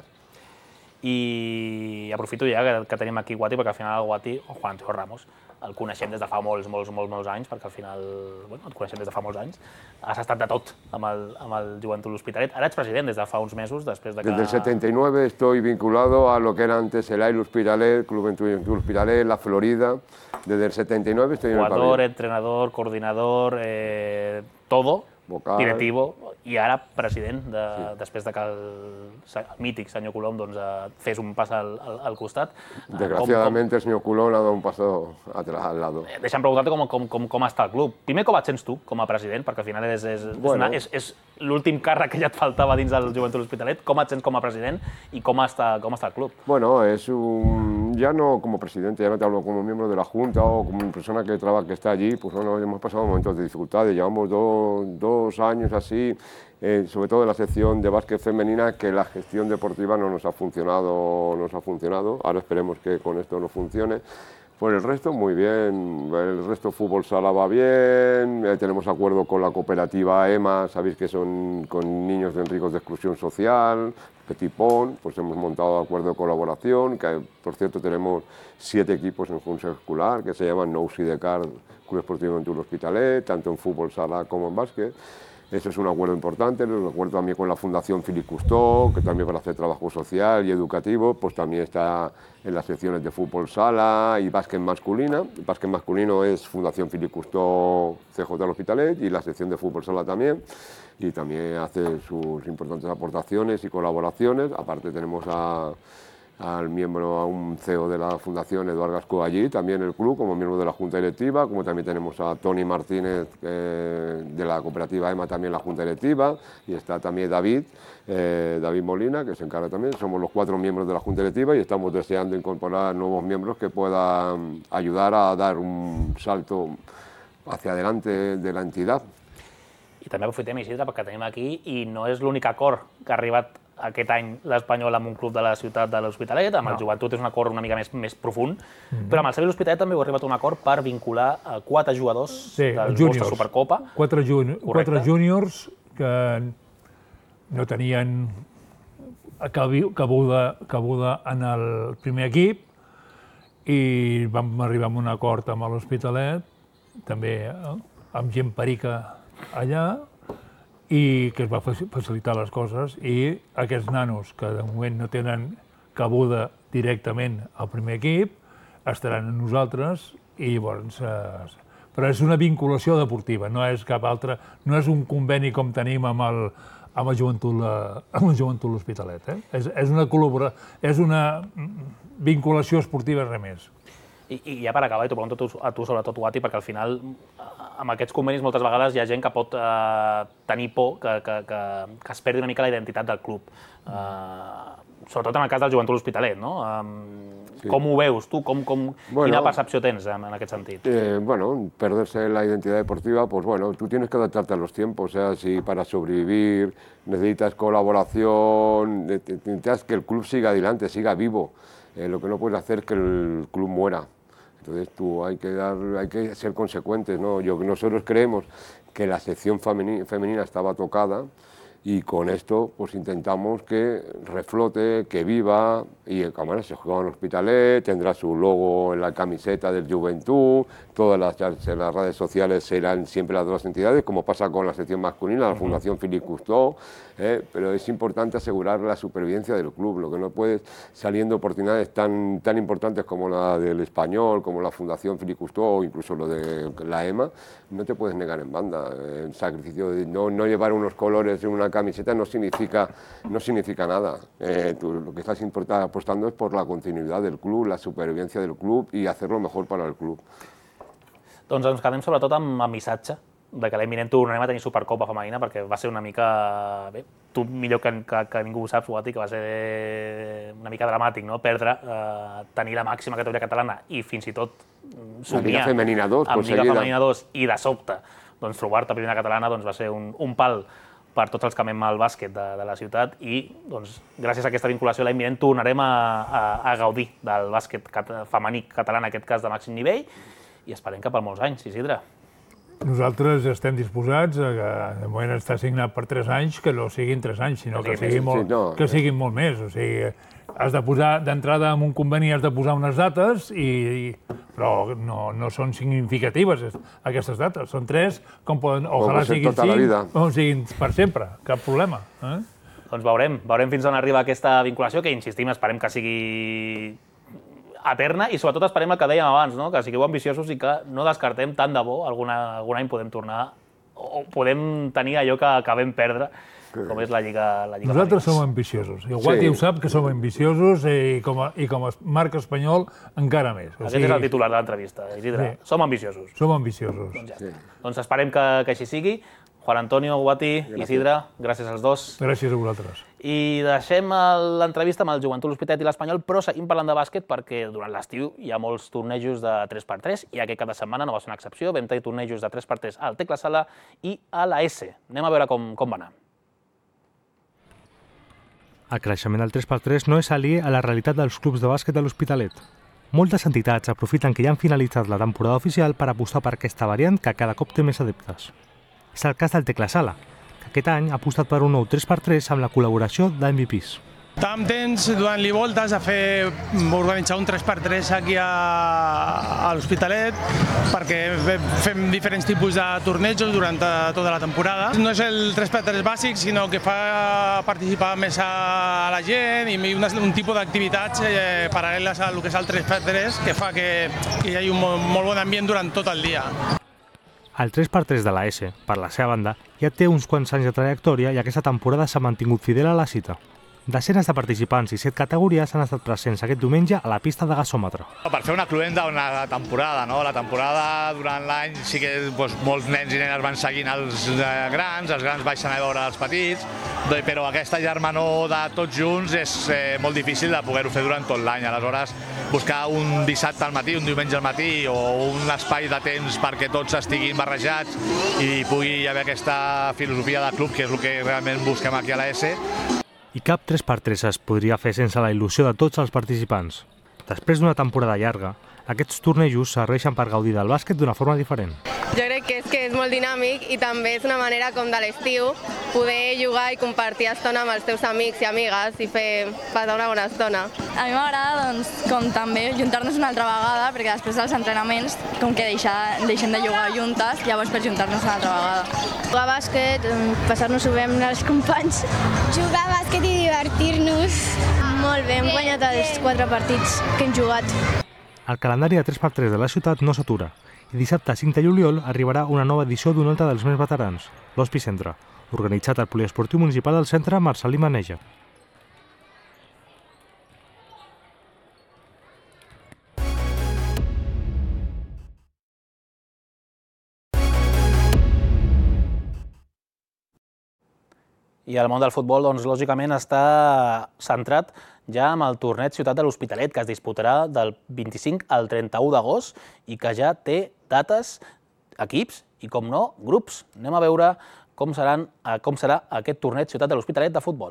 Speaker 1: I aprofito ja que, que tenim aquí Guati, perquè al final el Guati, o Juancho Ramos, el coneixem des de fa molts, molts, molts, molts anys, perquè al final, bueno, el coneixem des de fa molts anys, has estat de tot amb el, amb el Joventut L'Hospitalet. Ara ets president des de fa uns mesos, després de que...
Speaker 5: Desde el setenta y nueve estoy vinculado a lo que era antes el Ail Hospitalet, Club Joventut Hospitalet, La Florida. Desde el setenta y nueve estoy en el
Speaker 1: Jugador,
Speaker 5: pabellón.
Speaker 1: entrenador, coordinador, eh, todo,
Speaker 5: Vocal.
Speaker 1: directivo, i ara president, de, sí. després de que el, el mític senyor Colom doncs, eh, fes un pas al, al, al costat.
Speaker 5: Desgraciadamente el señor Culón ha dado un paso atrás, al lado.
Speaker 1: Com, deixa'm preguntar-te com, com, com, com està el club. Primer, com et sents tu com a president? Perquè al final és, és,
Speaker 5: Bueno.
Speaker 1: és, és, és l'últim càrrec que ja et faltava dins del Joventut L'Hospitalet. Com et sents com a president i com està, com està el club?
Speaker 5: Bueno, es un, ya no como presidente, ya no te hablo como miembro de la Junta o como persona que trabaja, que está allí, pues bueno, hemos pasado momentos de dificultades, llevamos do, dos años así, eh, sobre todo en la sección de básquet femenina, que la gestión deportiva no nos ha funcionado, nos ha funcionado, ahora esperemos que con esto no funcione. Por el resto, muy bien. El resto, fútbol sala va bien. Eh, tenemos acuerdo con la cooperativa E M A, sabéis que son con niños en riesgo de exclusión social, Petit Pont, pues hemos montado acuerdo de colaboración, que por cierto tenemos siete equipos en Junta Escolar, que se llaman Nou Sidecar, Club Esportivo Joventut L'Hospitalet, tanto en fútbol sala como en básquet. Eso es un acuerdo importante, un acuerdo también con la Fundación Philippe Cousteau, que también para hacer trabajo social y educativo, pues también está en las secciones de fútbol sala y básquet masculina. El básquet masculino es Fundación Philippe Cousteau C J L'Hospitalet y la sección de fútbol sala también. Y también hace sus importantes aportaciones y colaboraciones. Aparte tenemos a... al miembro, a un C E O de la Fundación, Eduard Gascó, allí, también el club, como miembro de la Junta Directiva, como también tenemos a Tony Martínez, eh, de la cooperativa E M A, también la Junta Directiva, y está también David, eh, David Molina, que se encarga también, somos los cuatro miembros de la Junta Directiva y estamos deseando incorporar nuevos miembros que puedan ayudar a dar un salto hacia adelante de la entidad.
Speaker 1: I també aprofitem, Isidre, perquè tenim aquí, i no és l'únic acord que ha arribat aquest any l'Espanyol amb un club de la ciutat de l'Hospitalet, amb el Joventut és un acord una mica més, més profund, mm-hmm. però amb el Sevilla L'Hospitalet també heu arribat a un acord per vincular a quatre jugadors
Speaker 6: sí,
Speaker 1: del
Speaker 6: juniors.
Speaker 1: vostre Supercopa.
Speaker 6: Quatre, juni quatre júniors que no tenien cabuda, cabuda en el primer equip i vam arribar a un acord amb l'Hospitalet, també eh, amb gent perica allà, i que es va facilitar les coses, i aquests nanos que de moment no tenen cabuda directament al primer equip estaran amb nosaltres i llavors... Eh, però és una vinculació deportiva, no és cap altra, no és un conveni com tenim amb el, amb el Joventut, amb el Joventut L'Hospitalet. Eh? És, és una col·labora, és una vinculació esportiva, res més.
Speaker 1: I, I ja per acabar, i t'ho pregunto tu, a tu sobretot, Guati, perquè al final amb aquests convenis moltes vegades hi ha gent que pot eh, tenir por que, que, que, que es perdi una mica la identitat del club. Eh, sobretot en el cas del Joventut L'Hospitalet, no? Eh, sí. Com ho veus tu? Com, com, bueno, quina percepció tens en, en aquest sentit?
Speaker 5: Eh, bueno, perderse la identidad deportiva, pues bueno, tú tienes que adaptarte a los tiempos, o sea, si para sobrevivir necesitas colaboración, necesitas que el club siga adelante, siga vivo. Eh, lo que no puedes hacer es que el club muera. Entonces tú hay que, dar, hay que ser consecuentes, ¿no? Yo, nosotros creemos que la sección femenina, femenina estaba tocada y con esto pues intentamos que reflote, que viva y el cámara se juega en L'Hospitalet, tendrá su logo en la camiseta del Joventut, todas las, las redes sociales serán siempre las dos entidades, como pasa con la sección masculina, la Fundación Philippe Cousteau, eh, pero es importante asegurar la supervivencia del club, lo que no puede, saliendo oportunidades tan, tan importantes como la del Español, como la Fundación Philippe Cousteau o incluso lo de la E M A, no te puedes negar en banda. El sacrificio de no, no llevar unos colores en una camiseta no significa, no significa nada. Eh, tú, lo que estás apostando es por la continuidad del club, la supervivencia del club y hacerlo mejor para el club.
Speaker 1: Doncs ens quedem sobretot amb el missatge de que l'any vinent tornarem a tenir Supercopa femenina, perquè va ser una mica... Bé, tu millor que, que, que ningú ho saps, Guati, que va ser una mica dramàtic, no? Perdre, eh, tenir la màxima categoria catalana i fins i tot somiar
Speaker 5: Lliga Femenina dos,
Speaker 1: amb Lliga Femenina dos i de sobte doncs, trobar-te primera catalana doncs, va ser un, un pal per tots els que amem el bàsquet de, de la ciutat i doncs, gràcies a aquesta vinculació l'any vinent tornarem a, a, a gaudir del bàsquet cat, femení català, en aquest cas de màxim nivell, i esperem que per molts anys, Isidre.
Speaker 6: Nosaltres estem disposats a que, de moment està signat per tres anys, que no siguin tres anys, sinó que siguin molt, que siguin molt més. O sigui, has de posar d'entrada en un conveni, has de posar unes dates, i, però no, no són significatives aquestes dates. Són tres, com poden, ojalà siguin cinc, o siguin per sempre, cap problema. Eh?
Speaker 1: Doncs veurem, veurem fins on arriba aquesta vinculació, que insistim, esperem que sigui eterna i sobretot esperem el que dèiem abans, no? Que sigueu ambiciosos i que no descartem tant de bo, alguna, algun any podem tornar o podem tenir allò que, que vam perdre, com és la Lliga, la Lliga
Speaker 6: Nosaltres som ambiciosos, i el Guati sí. ho sap que som ambiciosos i com a, i com a marca espanyol encara més. O
Speaker 1: Aquest
Speaker 6: sigui...
Speaker 1: és el titular de l'entrevista, Isidre. Sí. Som ambiciosos.
Speaker 6: Som ambiciosos.
Speaker 1: Doncs, ja. sí. doncs esperem que, que així sigui. Juan Antonio, Guati, Isidre, gràcies als dos.
Speaker 6: Gràcies a vosaltres.
Speaker 1: I deixem l'entrevista amb el Joventut, l'Hospitalet i l'Espanyol, però seguim parlant de bàsquet perquè durant l'estiu hi ha molts tornejos de tres per tres i aquest cap de setmana no va ser una excepció. Vam tenir tornejos de tres per tres al Tecla Sala i a la S. Anem a veure com, com va anar.
Speaker 7: El creixement del tres per tres no és aliè a la realitat dels clubs de bàsquet de l'Hospitalet. Moltes entitats aprofiten que ja han finalitzat la temporada oficial per apostar per aquesta variant que cada cop té més adeptes. És el cas del Tecla Sala, que aquest any ha apostat per un nou tres per tres amb la col·laboració d'M V Ps.
Speaker 8: Estàvem temps, donant-li voltes, a fer, organitzar un tres per tres aquí a, a l'Hospitalet perquè fem diferents tipus de tornejos durant tota la temporada. No és el tres per tres bàsic, sinó que fa participar més a la gent i un, un tipus d'activitats eh, paral·leles al que és el tres per tres que fa que, que hi hagi un molt, molt bon ambient durant tot el dia.
Speaker 7: El tres per tres de la S, per la seva banda, ja té uns quants anys de trajectòria i aquesta temporada s'ha mantingut fidel a la cita. Desenes de participants i set categories han estat presents aquest diumenge a la pista de gasòmetre.
Speaker 9: Per fer una cluenda una temporada, no? La temporada durant l'any sí que doncs, molts nens i nenes van seguint els grans, els grans baixen a veure els petits, però aquesta germanor de tots junts és eh, molt difícil de poder-ho fer durant tot l'any. Aleshores, buscar un dissabte al matí, un diumenge al matí o un espai de temps perquè tots estiguin barrejats i pugui haver aquesta filosofia de club, que és el que realment busquem aquí a la S.
Speaker 7: I cap tres per tres es podria fer sense la il·lusió de tots els participants. Després d'una temporada llarga, aquests tornejos serveixen per gaudir del bàsquet d'una forma diferent.
Speaker 10: Jo crec que és que és molt dinàmic i també és una manera com de l'estiu poder jugar i compartir estona amb els teus amics i amigues i fer passar una bona estona.
Speaker 11: A mi m'agrada doncs, com també juntar-nos una altra vegada perquè després dels entrenaments com que deixar, deixem de jugar juntes, llavors per juntar-nos una altra vegada.
Speaker 12: Jugar a bàsquet, passar-nos-ho bé amb els companys.
Speaker 13: Jugar a bàsquet i divertir-nos.
Speaker 12: Molt bé, hem guanyat els quatre partits que hem jugat.
Speaker 7: El calendari de tres per tres de la ciutat no s'atura i dissabte cinc de juliol arribarà una nova edició d'un altre dels més veterans, l'Hospi Centre, organitzat al Poliesportiu Municipal del Centre Marcelí Maneja.
Speaker 1: I el món del futbol, doncs, lògicament, està centrat ja amb el torneig Ciutat de l'Hospitalet, que es disputarà del vint-i-cinc al trenta-u d'agost i que ja té dates, equips i, com no, grups. Anem a veure com, seran, com serà aquest torneig Ciutat de l'Hospitalet de futbol.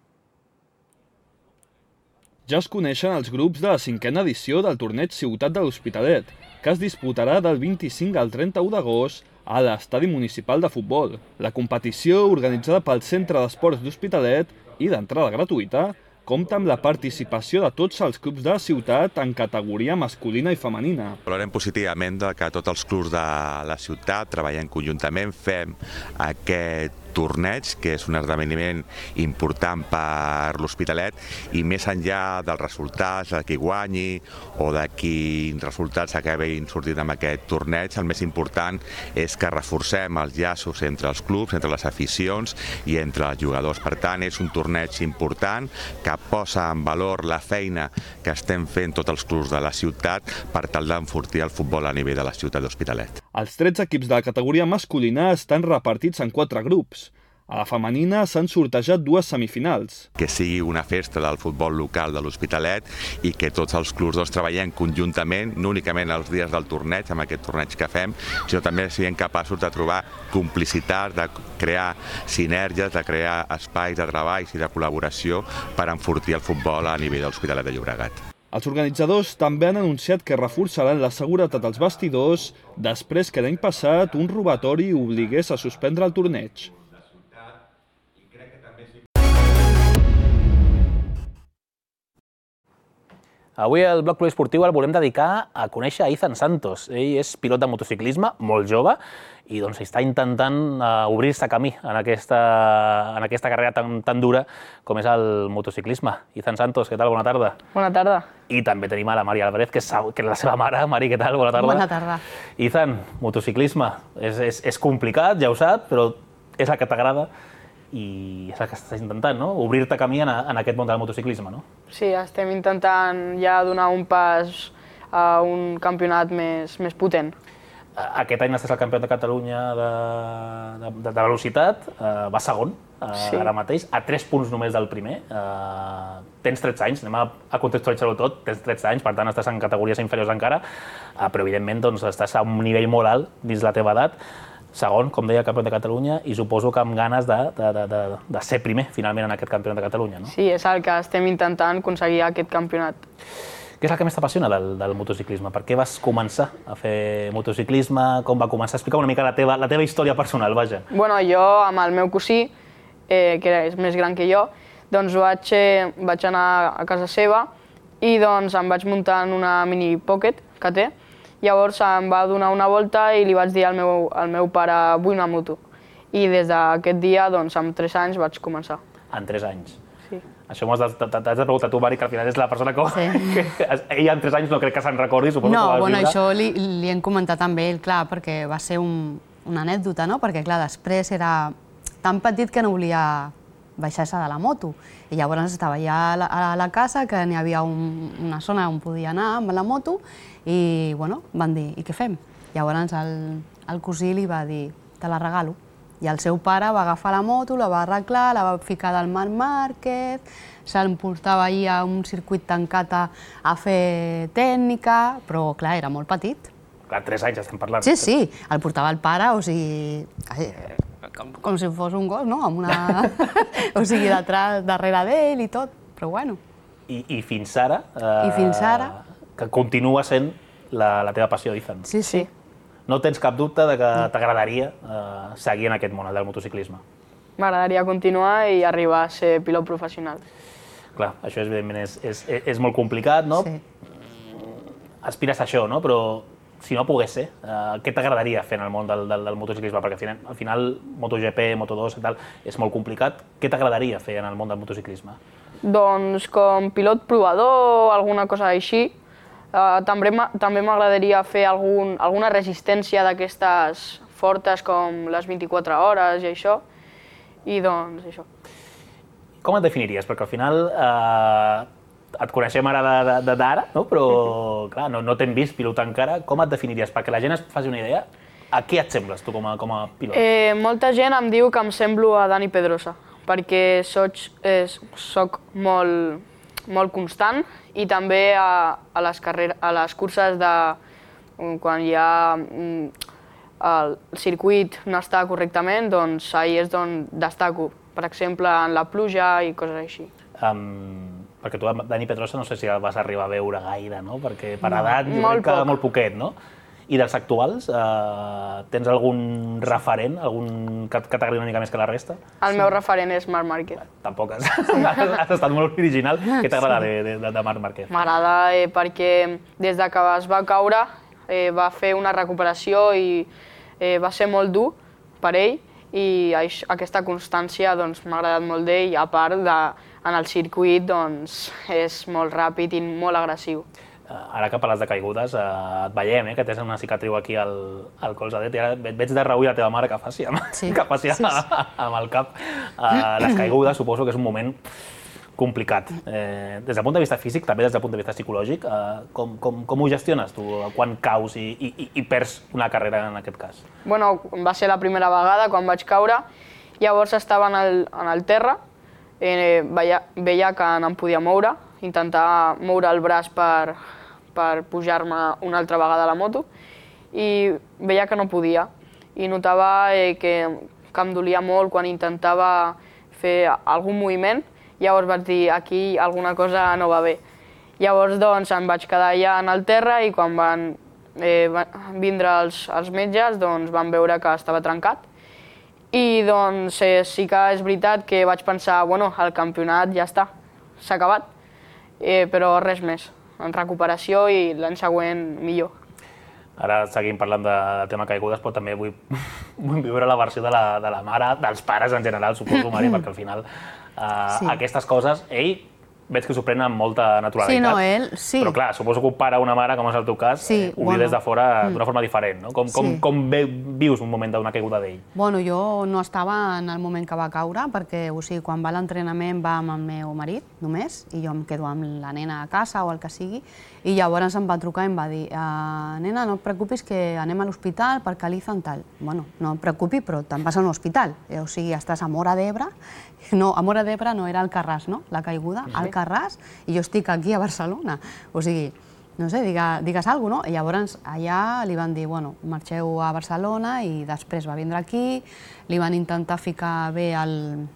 Speaker 14: Ja es coneixen els grups de la cinquena edició del torneig Ciutat de l'Hospitalet, que es disputarà del vint-i-cinc al trenta-u d'agost a l'Estadi Municipal de Futbol. La competició, organitzada pel Centre d'Esports d'Hospitalet i d'entrada gratuïta, compta amb la participació de tots els clubs de la ciutat en categoria masculina i femenina.
Speaker 15: Valorem positivament que tots els clubs de la ciutat treballen conjuntament, fem aquest torneig, que és un esdeveniment important per l'Hospitalet, i més enllà dels resultats, de qui guanyi o de quins resultats acabin sortint amb aquest torneig, el més important és que reforcem els llaços entre els clubs, entre les aficions i entre els jugadors. Per tant, és un torneig important que posa en valor la feina que estem fent tots els clubs de la ciutat per tal d'enfortir el futbol a nivell de la ciutat d'Hospitalet.
Speaker 14: Els tretze equips de la categoria masculina estan repartits en quatre grups. A la femenina s'han sortejat dues semifinals.
Speaker 15: Que sigui una festa del futbol local de l'Hospitalet i que tots els clubs doncs, treballem conjuntament, no únicament els dies del torneig, amb aquest torneig que fem, sinó també siguem capaços de trobar complicitat, de crear sinergies, de crear espais de treball i de col·laboració per enfortir el futbol a nivell de l'Hospitalet de Llobregat.
Speaker 14: Els organitzadors també han anunciat que reforçaran la seguretat als vestidors després que l'any passat un robatori obligués a suspendre el torneig.
Speaker 1: Avui el bloc poliesportiu el volem dedicar a conèixer a Izan Santos. Ell és pilot de motociclisme, molt jove, i doncs està intentant uh, obrir-se camí en aquesta, en aquesta carrera tan, tan dura com és el motociclisme. Izan Santos, què tal? Bona tarda.
Speaker 16: Bona tarda.
Speaker 1: I també tenim a la Mari Álvarez, que és, que és la seva mare. Mari, què tal? Bona tarda.
Speaker 16: Bona tarda.
Speaker 1: Izan, motociclisme, és, és, és complicat, ja ho sap, però és el que t'agrada. I és el que estàs intentant, no? Obrir-te camí en, en aquest món del motociclisme, no?
Speaker 16: Sí, estem intentant ja donar un pas a un campionat més, més potent.
Speaker 1: Aquest any estàs al campionat de Catalunya de, de, de velocitat, uh, va segon, uh, sí. Ara mateix, a tres punts només del primer. Uh, tens tretze anys, anem a, a contextualitzar-ho tot, tens tretze anys, per tant estàs en categories inferiors encara, uh, però evidentment doncs, estàs a un nivell molt alt dins la teva edat. Segon, com deia, campionat de Catalunya, i suposo que amb ganes de, de, de, de, de ser primer, finalment, en aquest campionat de Catalunya, no?
Speaker 16: Sí, és el que estem intentant aconseguir aquest campionat.
Speaker 1: Què és el que més t'apassiona del, del motociclisme? Per què vas començar a fer motociclisme? Com va començar? Explica una mica la teva, la teva història personal, vaja.
Speaker 16: Bueno, jo, amb el meu cosí, eh, que és més gran que jo, doncs vaig, eh, vaig anar a casa seva i doncs em vaig muntar en una mini pocket que té. Llavors em va donar una volta i li vaig dir al meu, al meu pare, vull una moto. I des d'aquest dia, doncs, amb tres anys vaig començar.
Speaker 1: En tres anys?
Speaker 16: Sí.
Speaker 1: Això m'has de, de, de preguntar tu, Mari, que al final és la persona que...
Speaker 17: Sí.
Speaker 1: que ella en tres anys no crec que se'n recordi, suposo
Speaker 17: no,
Speaker 1: que va
Speaker 17: bueno,
Speaker 1: viure.
Speaker 17: això li, li hem comentat amb ell, clar, perquè va ser un, una anècdota, no? Perquè, clar, després era tan petit que no volia baixar-se de la moto. I llavors estava allà a la, a la casa, que n'hi havia un, una zona on podia anar amb la moto, i, bueno, van dir, i què fem? Llavors el, el cosí li va dir, te la regalo. I el seu pare va agafar la moto, la va arreglar, la va ficar del Marc Márquez, s'emportava allà a un circuit tancat a, a fer tècnica, però, clar, era molt petit.
Speaker 1: Clar, tres anys estem parlant.
Speaker 17: Sí, sí, el portava el pare, o sigui, com, com si fos un gos, no? Amb una... o sigui, detrás, darrere d'ell i tot, però bueno.
Speaker 1: I, i fins ara... Eh,
Speaker 17: I fins ara...
Speaker 1: Que continua sent la, la teva passió, Izan.
Speaker 17: Sí, sí.
Speaker 1: No tens cap dubte de que t'agradaria eh, seguir en aquest món, el del motociclisme?
Speaker 16: M'agradaria continuar i arribar a ser pilot professional.
Speaker 1: Clar, això evidentment és, és, és molt complicat, no?
Speaker 17: Sí.
Speaker 1: Aspires a això, no? Però si no pogués ser, eh, què t'agradaria fer en el món del, del, del motociclisme? Perquè al final, al final MotoGP, Moto dos i tal, és molt complicat. Què t'agradaria fer en el món del motociclisme?
Speaker 16: Doncs com pilot provador o alguna cosa així. Uh, també també m'agradaria fer algun, alguna resistència d'aquestes fortes com les vint-i-quatre hores i això, i doncs això.
Speaker 1: Com et definiries? Perquè al final eh, et coneixem ara d'ara, no? Però clar, no, no t'hem vist pilotar encara. Com et definiries? Perquè la gent es faci una idea, a què et sembles tu com a, com a pilot?
Speaker 16: Eh, molta gent em diu que em semblo a Dani Pedrosa, perquè soc, eh, soc molt, molt constant, i també a, a, les, carrer, a les curses de quan hi ha el circuit no està correctament, doncs ahí és on destaco. Per exemple, en la pluja i coses així.
Speaker 1: Um, perquè tu, Dani Pedrosa, no sé si el vas arribar a veure gaire, no? Perquè per
Speaker 16: No,
Speaker 1: edat jo
Speaker 16: molt
Speaker 1: crec que
Speaker 16: poc.
Speaker 1: molt poquet, no? I dels actuals, eh, tens algun referent, algun que, que t'agradi una mica més que la resta?
Speaker 16: El meu referent és Marc Márquez.
Speaker 1: Tampoc has, has estat molt original. Què t'agrada de, de, de Marc Márquez?
Speaker 16: M'agrada eh, perquè des de que es va caure eh, va fer una recuperació i eh, va ser molt dur per ell, i això, aquesta constància doncs, m'ha agradat molt d'ell, a part de, en el circuit doncs, és molt ràpid i molt agressiu.
Speaker 1: Ara que parles de caigudes, eh, et veiem, eh, que tens una cicatriu aquí al, al colze dret, i ara et veig de reüll la teva mare que faci amb,
Speaker 17: Sí.
Speaker 1: que faci
Speaker 17: Sí, sí.
Speaker 1: amb el cap. Eh, les caigudes suposo que és un moment complicat. Eh, des del punt de vista físic, també des del punt de vista psicològic, eh, com, com, com ho gestiones tu quan caus i, i, i perds una carrera en aquest cas?
Speaker 16: Bueno, va ser la primera vegada quan vaig caure Llavors estava en el, en el terra, eh, veia, veia que no em podia moure, intentava moure el braç per, per pujar-me una altra vegada a la moto i veia que no podia. I notava eh, que, que em dolia molt quan intentava fer algun moviment. Llavors vaig dir, aquí alguna cosa no va bé. Llavors doncs, em vaig quedar allà en el terra i quan van eh, vindre els, els metges doncs, van veure que estava trencat. I doncs eh, sí que és veritat que vaig pensar, bueno, el campionat ja està, s'ha acabat, eh, però res més, en recuperació i l'any següent millor.
Speaker 1: Ara seguim parlant de, del tema caigudes, però també vull, vull viure la versió de la, de la mare, dels pares en general, suposo, Mari, perquè al final eh, sí. aquestes coses, ell veig que s'ho pren amb molta naturalitat.
Speaker 17: Sí, no, ell, sí.
Speaker 1: Però clar, suposo que un pare o una mare, com és el teu cas, sí, eh, ho bueno, viu des de fora mm. d'una forma diferent, no? Com, com, sí. com ve, vius un moment d'una caiguda d'ell?
Speaker 17: Bueno, jo no estava en el moment que va caure, perquè, o sigui, quan va a l'entrenament va amb el meu marit, només, i jo em quedo amb la nena a casa o el que sigui, i llavors em va trucar i em va dir uh, nena, no et preocupis que anem a l'hospital perquè li fan tal. Bueno, no et preocupis, però te'n vas a un hospital. O sigui, estàs a Móra d'Ebre. No, a Móra d'Ebre no, era Alcarràs, no? La caiguda, sí. Alcarràs, i jo estic aquí a Barcelona. O sigui, no sé, diga, digues alguna cosa, no? I llavors allà li van dir, bueno, marxeu a Barcelona i després va vindre aquí, li van intentar ficar bé al,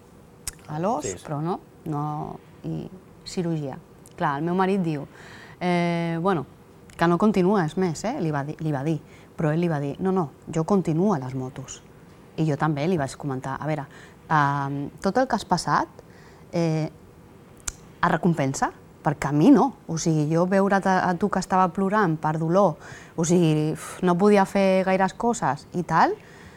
Speaker 17: a l'os, sí, sí. però no, no, i cirurgia. Clar, el meu marit diu, eh, bueno, que no continues més, eh? li, va dir, li va dir, però ell li va dir, no, no, jo continuo a les motos. I jo també li vaig comentar, a veure, Uh, tot el que has passat eh, a recompensa, perquè a mi no. O sigui, jo veure't a, a tu que estava plorant per dolor, o sigui, no podia fer gaires coses i tal,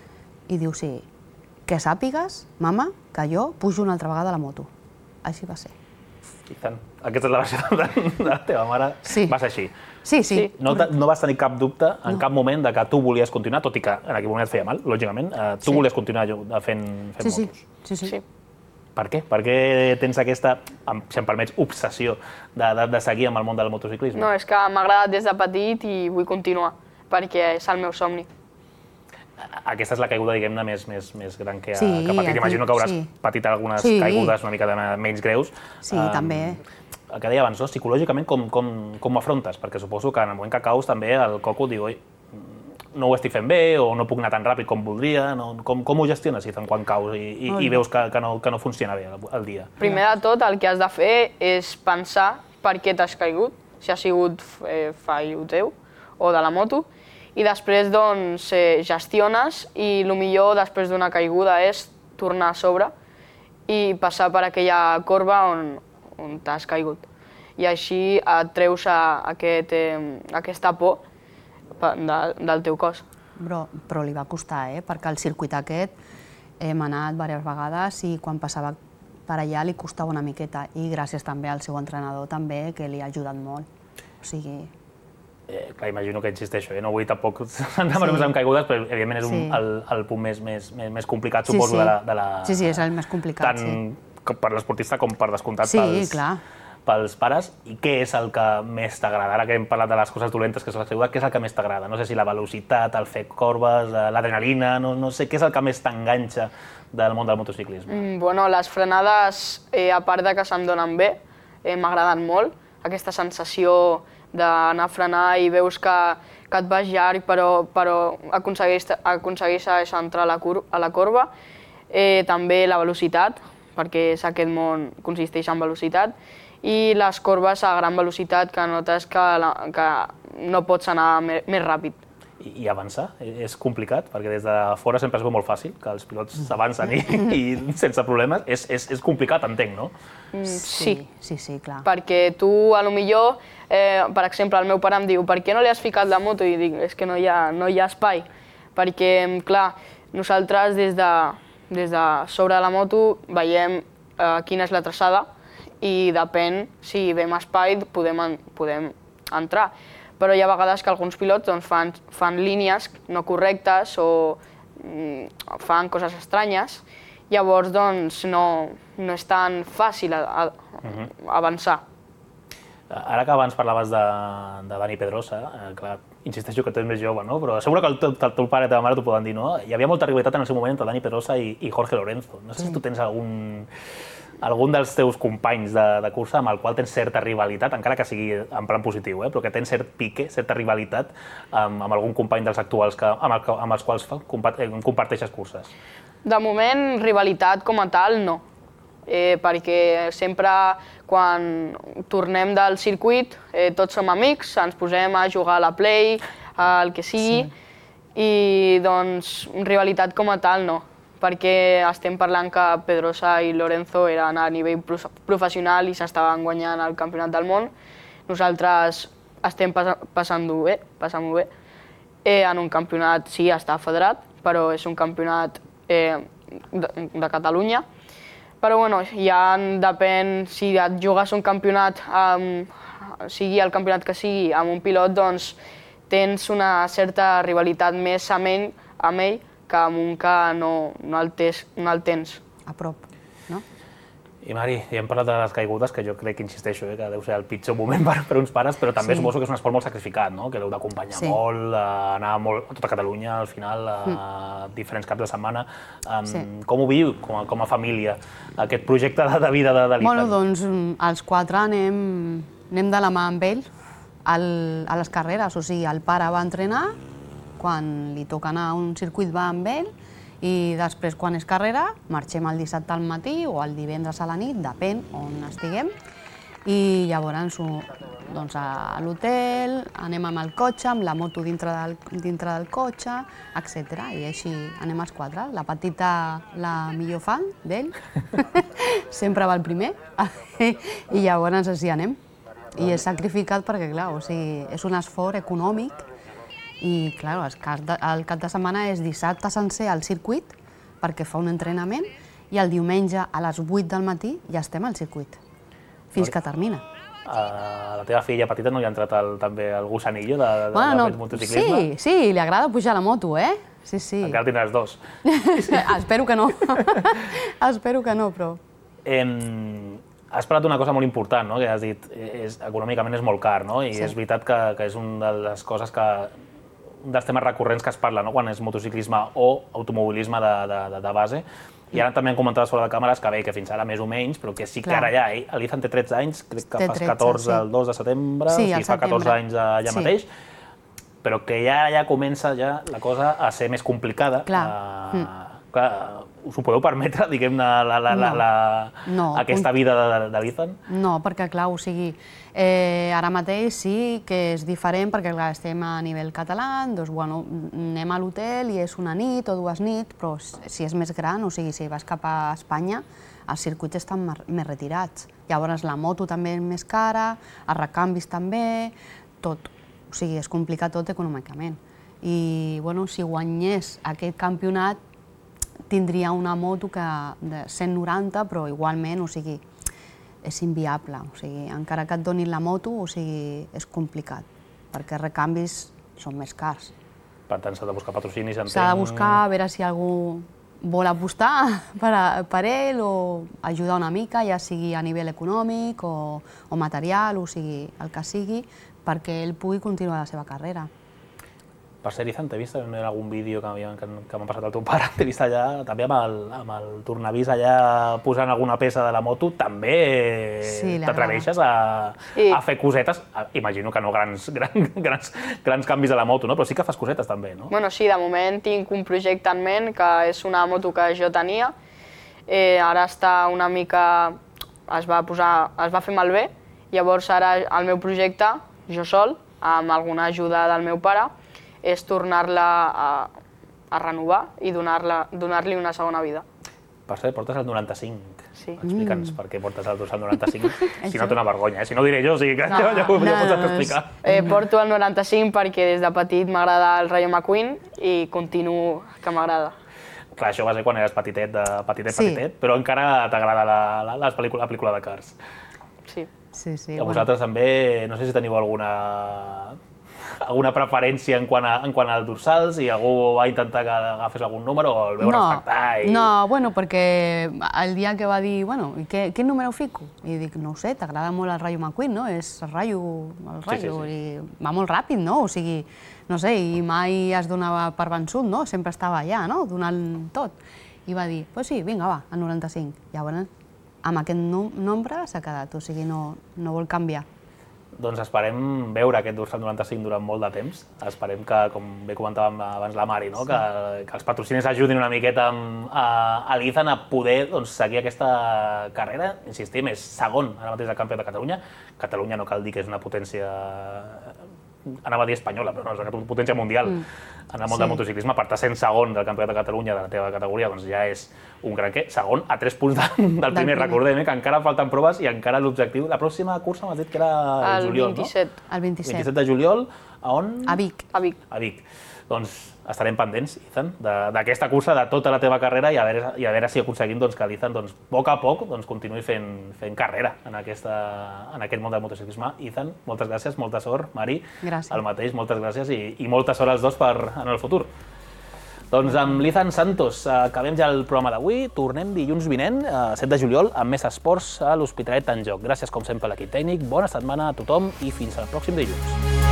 Speaker 17: i diu, sí, que sàpigues, mama, que jo pujo una altra vegada a la moto. Així va ser.
Speaker 1: I tant. Aquesta és la versió de, de la teva mare.
Speaker 17: Sí.
Speaker 1: Va ser així.
Speaker 17: Sí, sí.
Speaker 1: sí. No, no vas tenir cap dubte en no. cap moment de que tu volies continuar, tot i que en aquell moment et feia mal, lògicament, eh, tu sí. volies continuar fent, fent
Speaker 17: sí,
Speaker 1: motos.
Speaker 17: Sí, sí, sí.
Speaker 1: Per què? Per què tens aquesta, si em permets, obsessió de, de, de seguir amb el món del motociclisme?
Speaker 16: No, és que m'ha agradat des de petit i vull continuar, perquè és el meu somni.
Speaker 1: Aquesta és la caiguda, diguem-ne, més, més, més gran que,
Speaker 17: sí,
Speaker 1: que patit. Imagino que hauràs
Speaker 17: sí.
Speaker 1: patit algunes
Speaker 17: sí.
Speaker 1: caigudes una mica menys greus.
Speaker 17: Sí,
Speaker 1: um,
Speaker 17: també.
Speaker 1: El que deia abans, no? Psicològicament com, com, com ho afrontes? Perquè suposo que en el moment que caus també el coco diu oi, no ho estic fent bé o no puc anar tan ràpid com voldria. No? Com, com ho gestiones si tant quan caus i, i, i veus que, que, no, que no funciona bé el, el dia?
Speaker 16: Primer de tot, el que has de fer és pensar per què t'has caigut, si ha sigut eh, fallo teu o de la moto, i després doncs, eh, gestiones i el millor després d'una caiguda és tornar a sobre i passar per aquella corba on, on t'has caigut. I així et treus a aquest, eh, aquesta por de, del teu cos.
Speaker 17: Però, però li va costar, eh? Perquè el circuit aquest hem anat diverses vegades i quan passava per allà li costava una miqueta i gràcies també al seu entrenador també, que li ha ajudat molt. O sigui...
Speaker 1: Eh, clar, imagino que insisteixo, eh? No vull tampoc centrar-me només en caigudes, però evidentment és un, sí. el, el punt més, més, més complicat, suposo, sí, sí. De, la, de la...
Speaker 17: Sí, sí, és el més complicat,
Speaker 1: tant
Speaker 17: sí.
Speaker 1: per l'esportista com per descomptat
Speaker 17: sí,
Speaker 1: pels,
Speaker 17: clar.
Speaker 1: pels pares. I què és el que més t'agrada? Ara que hem parlat de les coses dolentes que són les caigudes, què és el que més t'agrada? No sé si la velocitat, el fer corbes, l'adrenalina, no, no sé, què és el que més t'enganxa del món del motociclisme?
Speaker 16: Mm, bueno, les frenades, eh, a part de que se'm donen bé, eh, m'agraden molt. Aquesta sensació d'anar a frenar i veus que, que et vas llarg però, però aconsegueix, aconsegueixes entrar a la, cur a la corba. Eh, també la velocitat, perquè aquest món consisteix en velocitat, i les corbes a gran velocitat que notes que, la, que no pots anar més, més ràpid.
Speaker 1: I, I avançar és complicat, perquè des de fora sempre es veu molt fàcil, que els pilots s'avancen i, i sense problemes. És, és, és complicat, entenc, no?
Speaker 16: Mm, sí.
Speaker 17: Sí, sí, clar.
Speaker 16: Perquè tu, a lo millor, eh, per exemple, el meu pare em diu per què no li has ficat la moto? I dic, és que no hi ha, no hi ha espai. Perquè, clar, nosaltres des de, des de sobre de la moto veiem eh, quina és la traçada i depèn si veiem espai podem, en, podem entrar. Però hi ha vegades que alguns pilots doncs, fan, fan línies no correctes o mm, fan coses estranyes, llavors doncs, no, no és tan fàcil a, a, uh-huh. avançar.
Speaker 1: Ara que abans parlaves de, de Dani Pedrosa, eh, clar, insisteixo que tu ets més jove, no? Però seguro que el teu, el teu pare i la teva mare t'ho poden dir, no? Hi havia molta rivalitat en el seu moment entre Dani Pedrosa i, i Jorge Lorenzo. No sé sí. si tu tens algun, algun dels teus companys de, de cursa amb el qual tens certa rivalitat, encara que sigui en plan positiu, eh? Però que tens cert pique, certa rivalitat amb, amb algun company dels actuals que, amb, el, amb els quals comparteixes curses.
Speaker 16: De moment, rivalitat com a tal, no. Eh, perquè sempre quan tornem del circuit eh, tots som amics, ens posem a jugar a la Play, el que sigui, sí. i doncs rivalitat com a tal no, perquè estem parlant que Pedrosa i Lorenzo eren a nivell professional i s'estaven guanyant el campionat del món. Nosaltres estem passant-ho bé, passant-ho bé. Eh, en un campionat sí està federat, però és un campionat eh, de, de Catalunya. Però bueno, ja depèn, si et jugues un campionat, um, sigui el campionat que sigui, amb un pilot, doncs tens una certa rivalitat més amb ell, amb ell que amb un que no, no, el tes, no el tens.
Speaker 17: A prop, no?
Speaker 1: I Mari, ja hem parlat de les caigudes, que jo crec que insisteixo, eh, que deu ser el pitjor moment per, per uns pares, però també sí. suposo que és un esport molt sacrificat, no? Que l'heu d'acompanyar sí. molt, a anar molt a tota Catalunya, al final, a mm. diferents caps de setmana. Um, sí. Com ho viu com a, com a família, aquest projecte de, de vida de, de l'Ethan?
Speaker 17: Bueno, doncs els quatre anem, anem de la mà amb ell al, a les carreres, o sigui, el pare va entrenar, quan li toca anar a un circuit va amb ell, i després, quan és carrera, marxem el dissabte al matí o el divendres a la nit, depèn on estiguem, i llavors doncs, a l'hotel, anem amb el cotxe, amb la moto dintre del, dintre del cotxe, etcètera. I així anem els quatre. La petita, la millor fan d'ell, sempre va el primer, i llavors així anem. I és sacrificat perquè, clar, o sigui, és un esforç econòmic. I, clar, el cap de setmana és dissabte sencer al circuit perquè fa un entrenament i el diumenge a les vuit del matí ja estem al circuit, fins que termina.
Speaker 1: A la teva filla petita no li ha entrat el, també el gusanillo de, de, bueno, de motociclisme?
Speaker 17: Sí, sí, li agrada pujar a la moto, eh? Sí, sí.
Speaker 1: Encara tindràs dos.
Speaker 17: Espero que no. Espero que no, però...
Speaker 1: Eh, has parlat d'una cosa molt important, no? Que has dit, és, econòmicament és molt car, no? I sí. És veritat que, que és una de les coses que un dels temes recurrents que es parla, no? Quan és motociclisme o automobilisme de, de, de base. I ara també hem comentat sobre de càmeres que bé, que fins ara més o menys, però que sí que ara ja, eh? l'Ethan té tretze anys, crec que fas catorze el dos de setembre,
Speaker 17: sí,
Speaker 1: o sigui, fa catorze anys allà sí. mateix, però que ja, ja comença ja la cosa a ser més complicada.
Speaker 17: Clar.
Speaker 1: Uh, mm. clar us ho podeu permetre, diguem-ne, la, la, la, la,
Speaker 17: no,
Speaker 1: aquesta
Speaker 17: un...
Speaker 1: vida de, de l'Ethan?
Speaker 17: No, perquè clar, o sigui, eh, ara mateix sí que és diferent perquè clar, estem a nivell català, doncs bueno, anem a l'hotel i és una nit o dues nits, però si és més gran, o sigui, si vas cap a Espanya, els circuits estan més retirats. Llavors la moto també és més cara, els recanvis també, tot. O sigui, és complicat tot econòmicament. I bueno, si guanyés aquest campionat, tindria una moto que de cent noranta, però igualment, o sigui, és inviable. O sigui, encara que et donin la moto, o sigui, és complicat, perquè els recanvis són més cars.
Speaker 1: Per tant, s'ha de buscar patrocinis, entenc...
Speaker 17: S'ha de buscar, a veure si algú vol apostar per, a, per ell o ajudar una mica, ja sigui a nivell econòmic o, o material, o sigui, el que sigui, perquè ell pugui continuar la seva carrera.
Speaker 1: Per ser Ethan, t'he vist en algun vídeo que, que, que m'ha passat el teu pare, t'he vist allà també amb el, amb el tornavís allà posant alguna peça de la moto, també sí, t'atreveixes a, sí. a fer cosetes, imagino que no grans, grans, grans, grans canvis a la moto, no? Però sí que fas cosetes també, no?
Speaker 16: Bueno, sí, de moment tinc un projecte en ment, que és una moto que jo tenia, eh, ara està una mica, es va, posar, es va fer malbé, llavors ara el meu projecte, jo sol, amb alguna ajuda del meu pare, és tornar-la a, a renovar i donar-li donar una segona vida.
Speaker 1: Per cert, portes el noranta-cinc.
Speaker 16: Sí.
Speaker 1: Explica'ns mm. per què portes el noranta-cinc, si no té una vergonya, eh? Si no ho diré jo, o sigui que no, ja, ja, ho, ja ho pots explicar.
Speaker 16: Eh, porto el noranta-cinc perquè des de petit m'agrada el Rayo McQueen i continuo que m'agrada.
Speaker 1: Clar, això va ser quan eres petitet, de petitet, sí. petitet, però encara t'agrada la, la, la, pel·lícula, la pel·lícula de Cars.
Speaker 16: Sí.
Speaker 17: Sí, sí,
Speaker 1: I a vosaltres bueno. també, no sé si teniu alguna... alguna preferència en quant, a, en quant als dorsals i algú va intentar que agafés algun número o el veu
Speaker 17: no,
Speaker 1: respectar? I...
Speaker 17: No, bueno, perquè el dia que va dir, bueno, i què, quin número fico? I dic, no ho sé, t'agrada molt el Rayo McQueen, no? És el Rayo, el Rayo, sí, sí, sí. I va molt ràpid, no? O sigui, no sé, i mai es donava per vençut, no? Sempre estava allà, no? Donant tot. I va dir, pues sí, vinga, va, el noranta-cinc. Llavors, amb aquest nombre s'ha quedat, o sigui, no, no vol canviar.
Speaker 1: Doncs esperem veure aquest dorsal noranta-cinc durant molt de temps. Esperem que, com bé comentàvem abans la Mari, no? que, que els patrocinis ajudin una miqueta amb, a, a l'Ethan a poder doncs, seguir aquesta carrera. Insistim, és segon ara mateix al Campionat de Catalunya. Catalunya no cal dir que és una potència, anava a dir espanyola, però no, és una potència mundial mm. en el món sí. del motociclisme. Per estar sent segon del Campionat de Catalunya de la teva categoria, doncs ja és un gran què. Segon a tres punts de, del, del primer. Recordem eh, que encara falten proves i encara l'objectiu... La pròxima cursa m'has dit que era el juliol,
Speaker 16: vint-i-set.
Speaker 1: No?
Speaker 17: El vint-i-set.
Speaker 1: vint-i-set de juliol, a on?
Speaker 17: A Vic.
Speaker 16: A Vic.
Speaker 1: A Vic. Doncs estarem pendents, Ethan, d'aquesta cursa, de tota la teva carrera i a veure, i a veure si aconseguim doncs, que l'Ethan, doncs, a poc a poc, doncs, continuï fent, fent carrera en, aquesta, en aquest món del motociclisme. Ethan, moltes gràcies, molta sort. Mari,
Speaker 17: gràcies.
Speaker 1: El mateix, moltes gràcies i, i molta sort als dos per, en el futur. Doncs amb l'Ethan Santos acabem ja el programa d'avui. Tornem dilluns vinent, set de juliol, amb més esports a l'Hospitalet en Joc. Gràcies, com sempre, a l'equip tècnic. Bona setmana a tothom i fins al pròxim dilluns.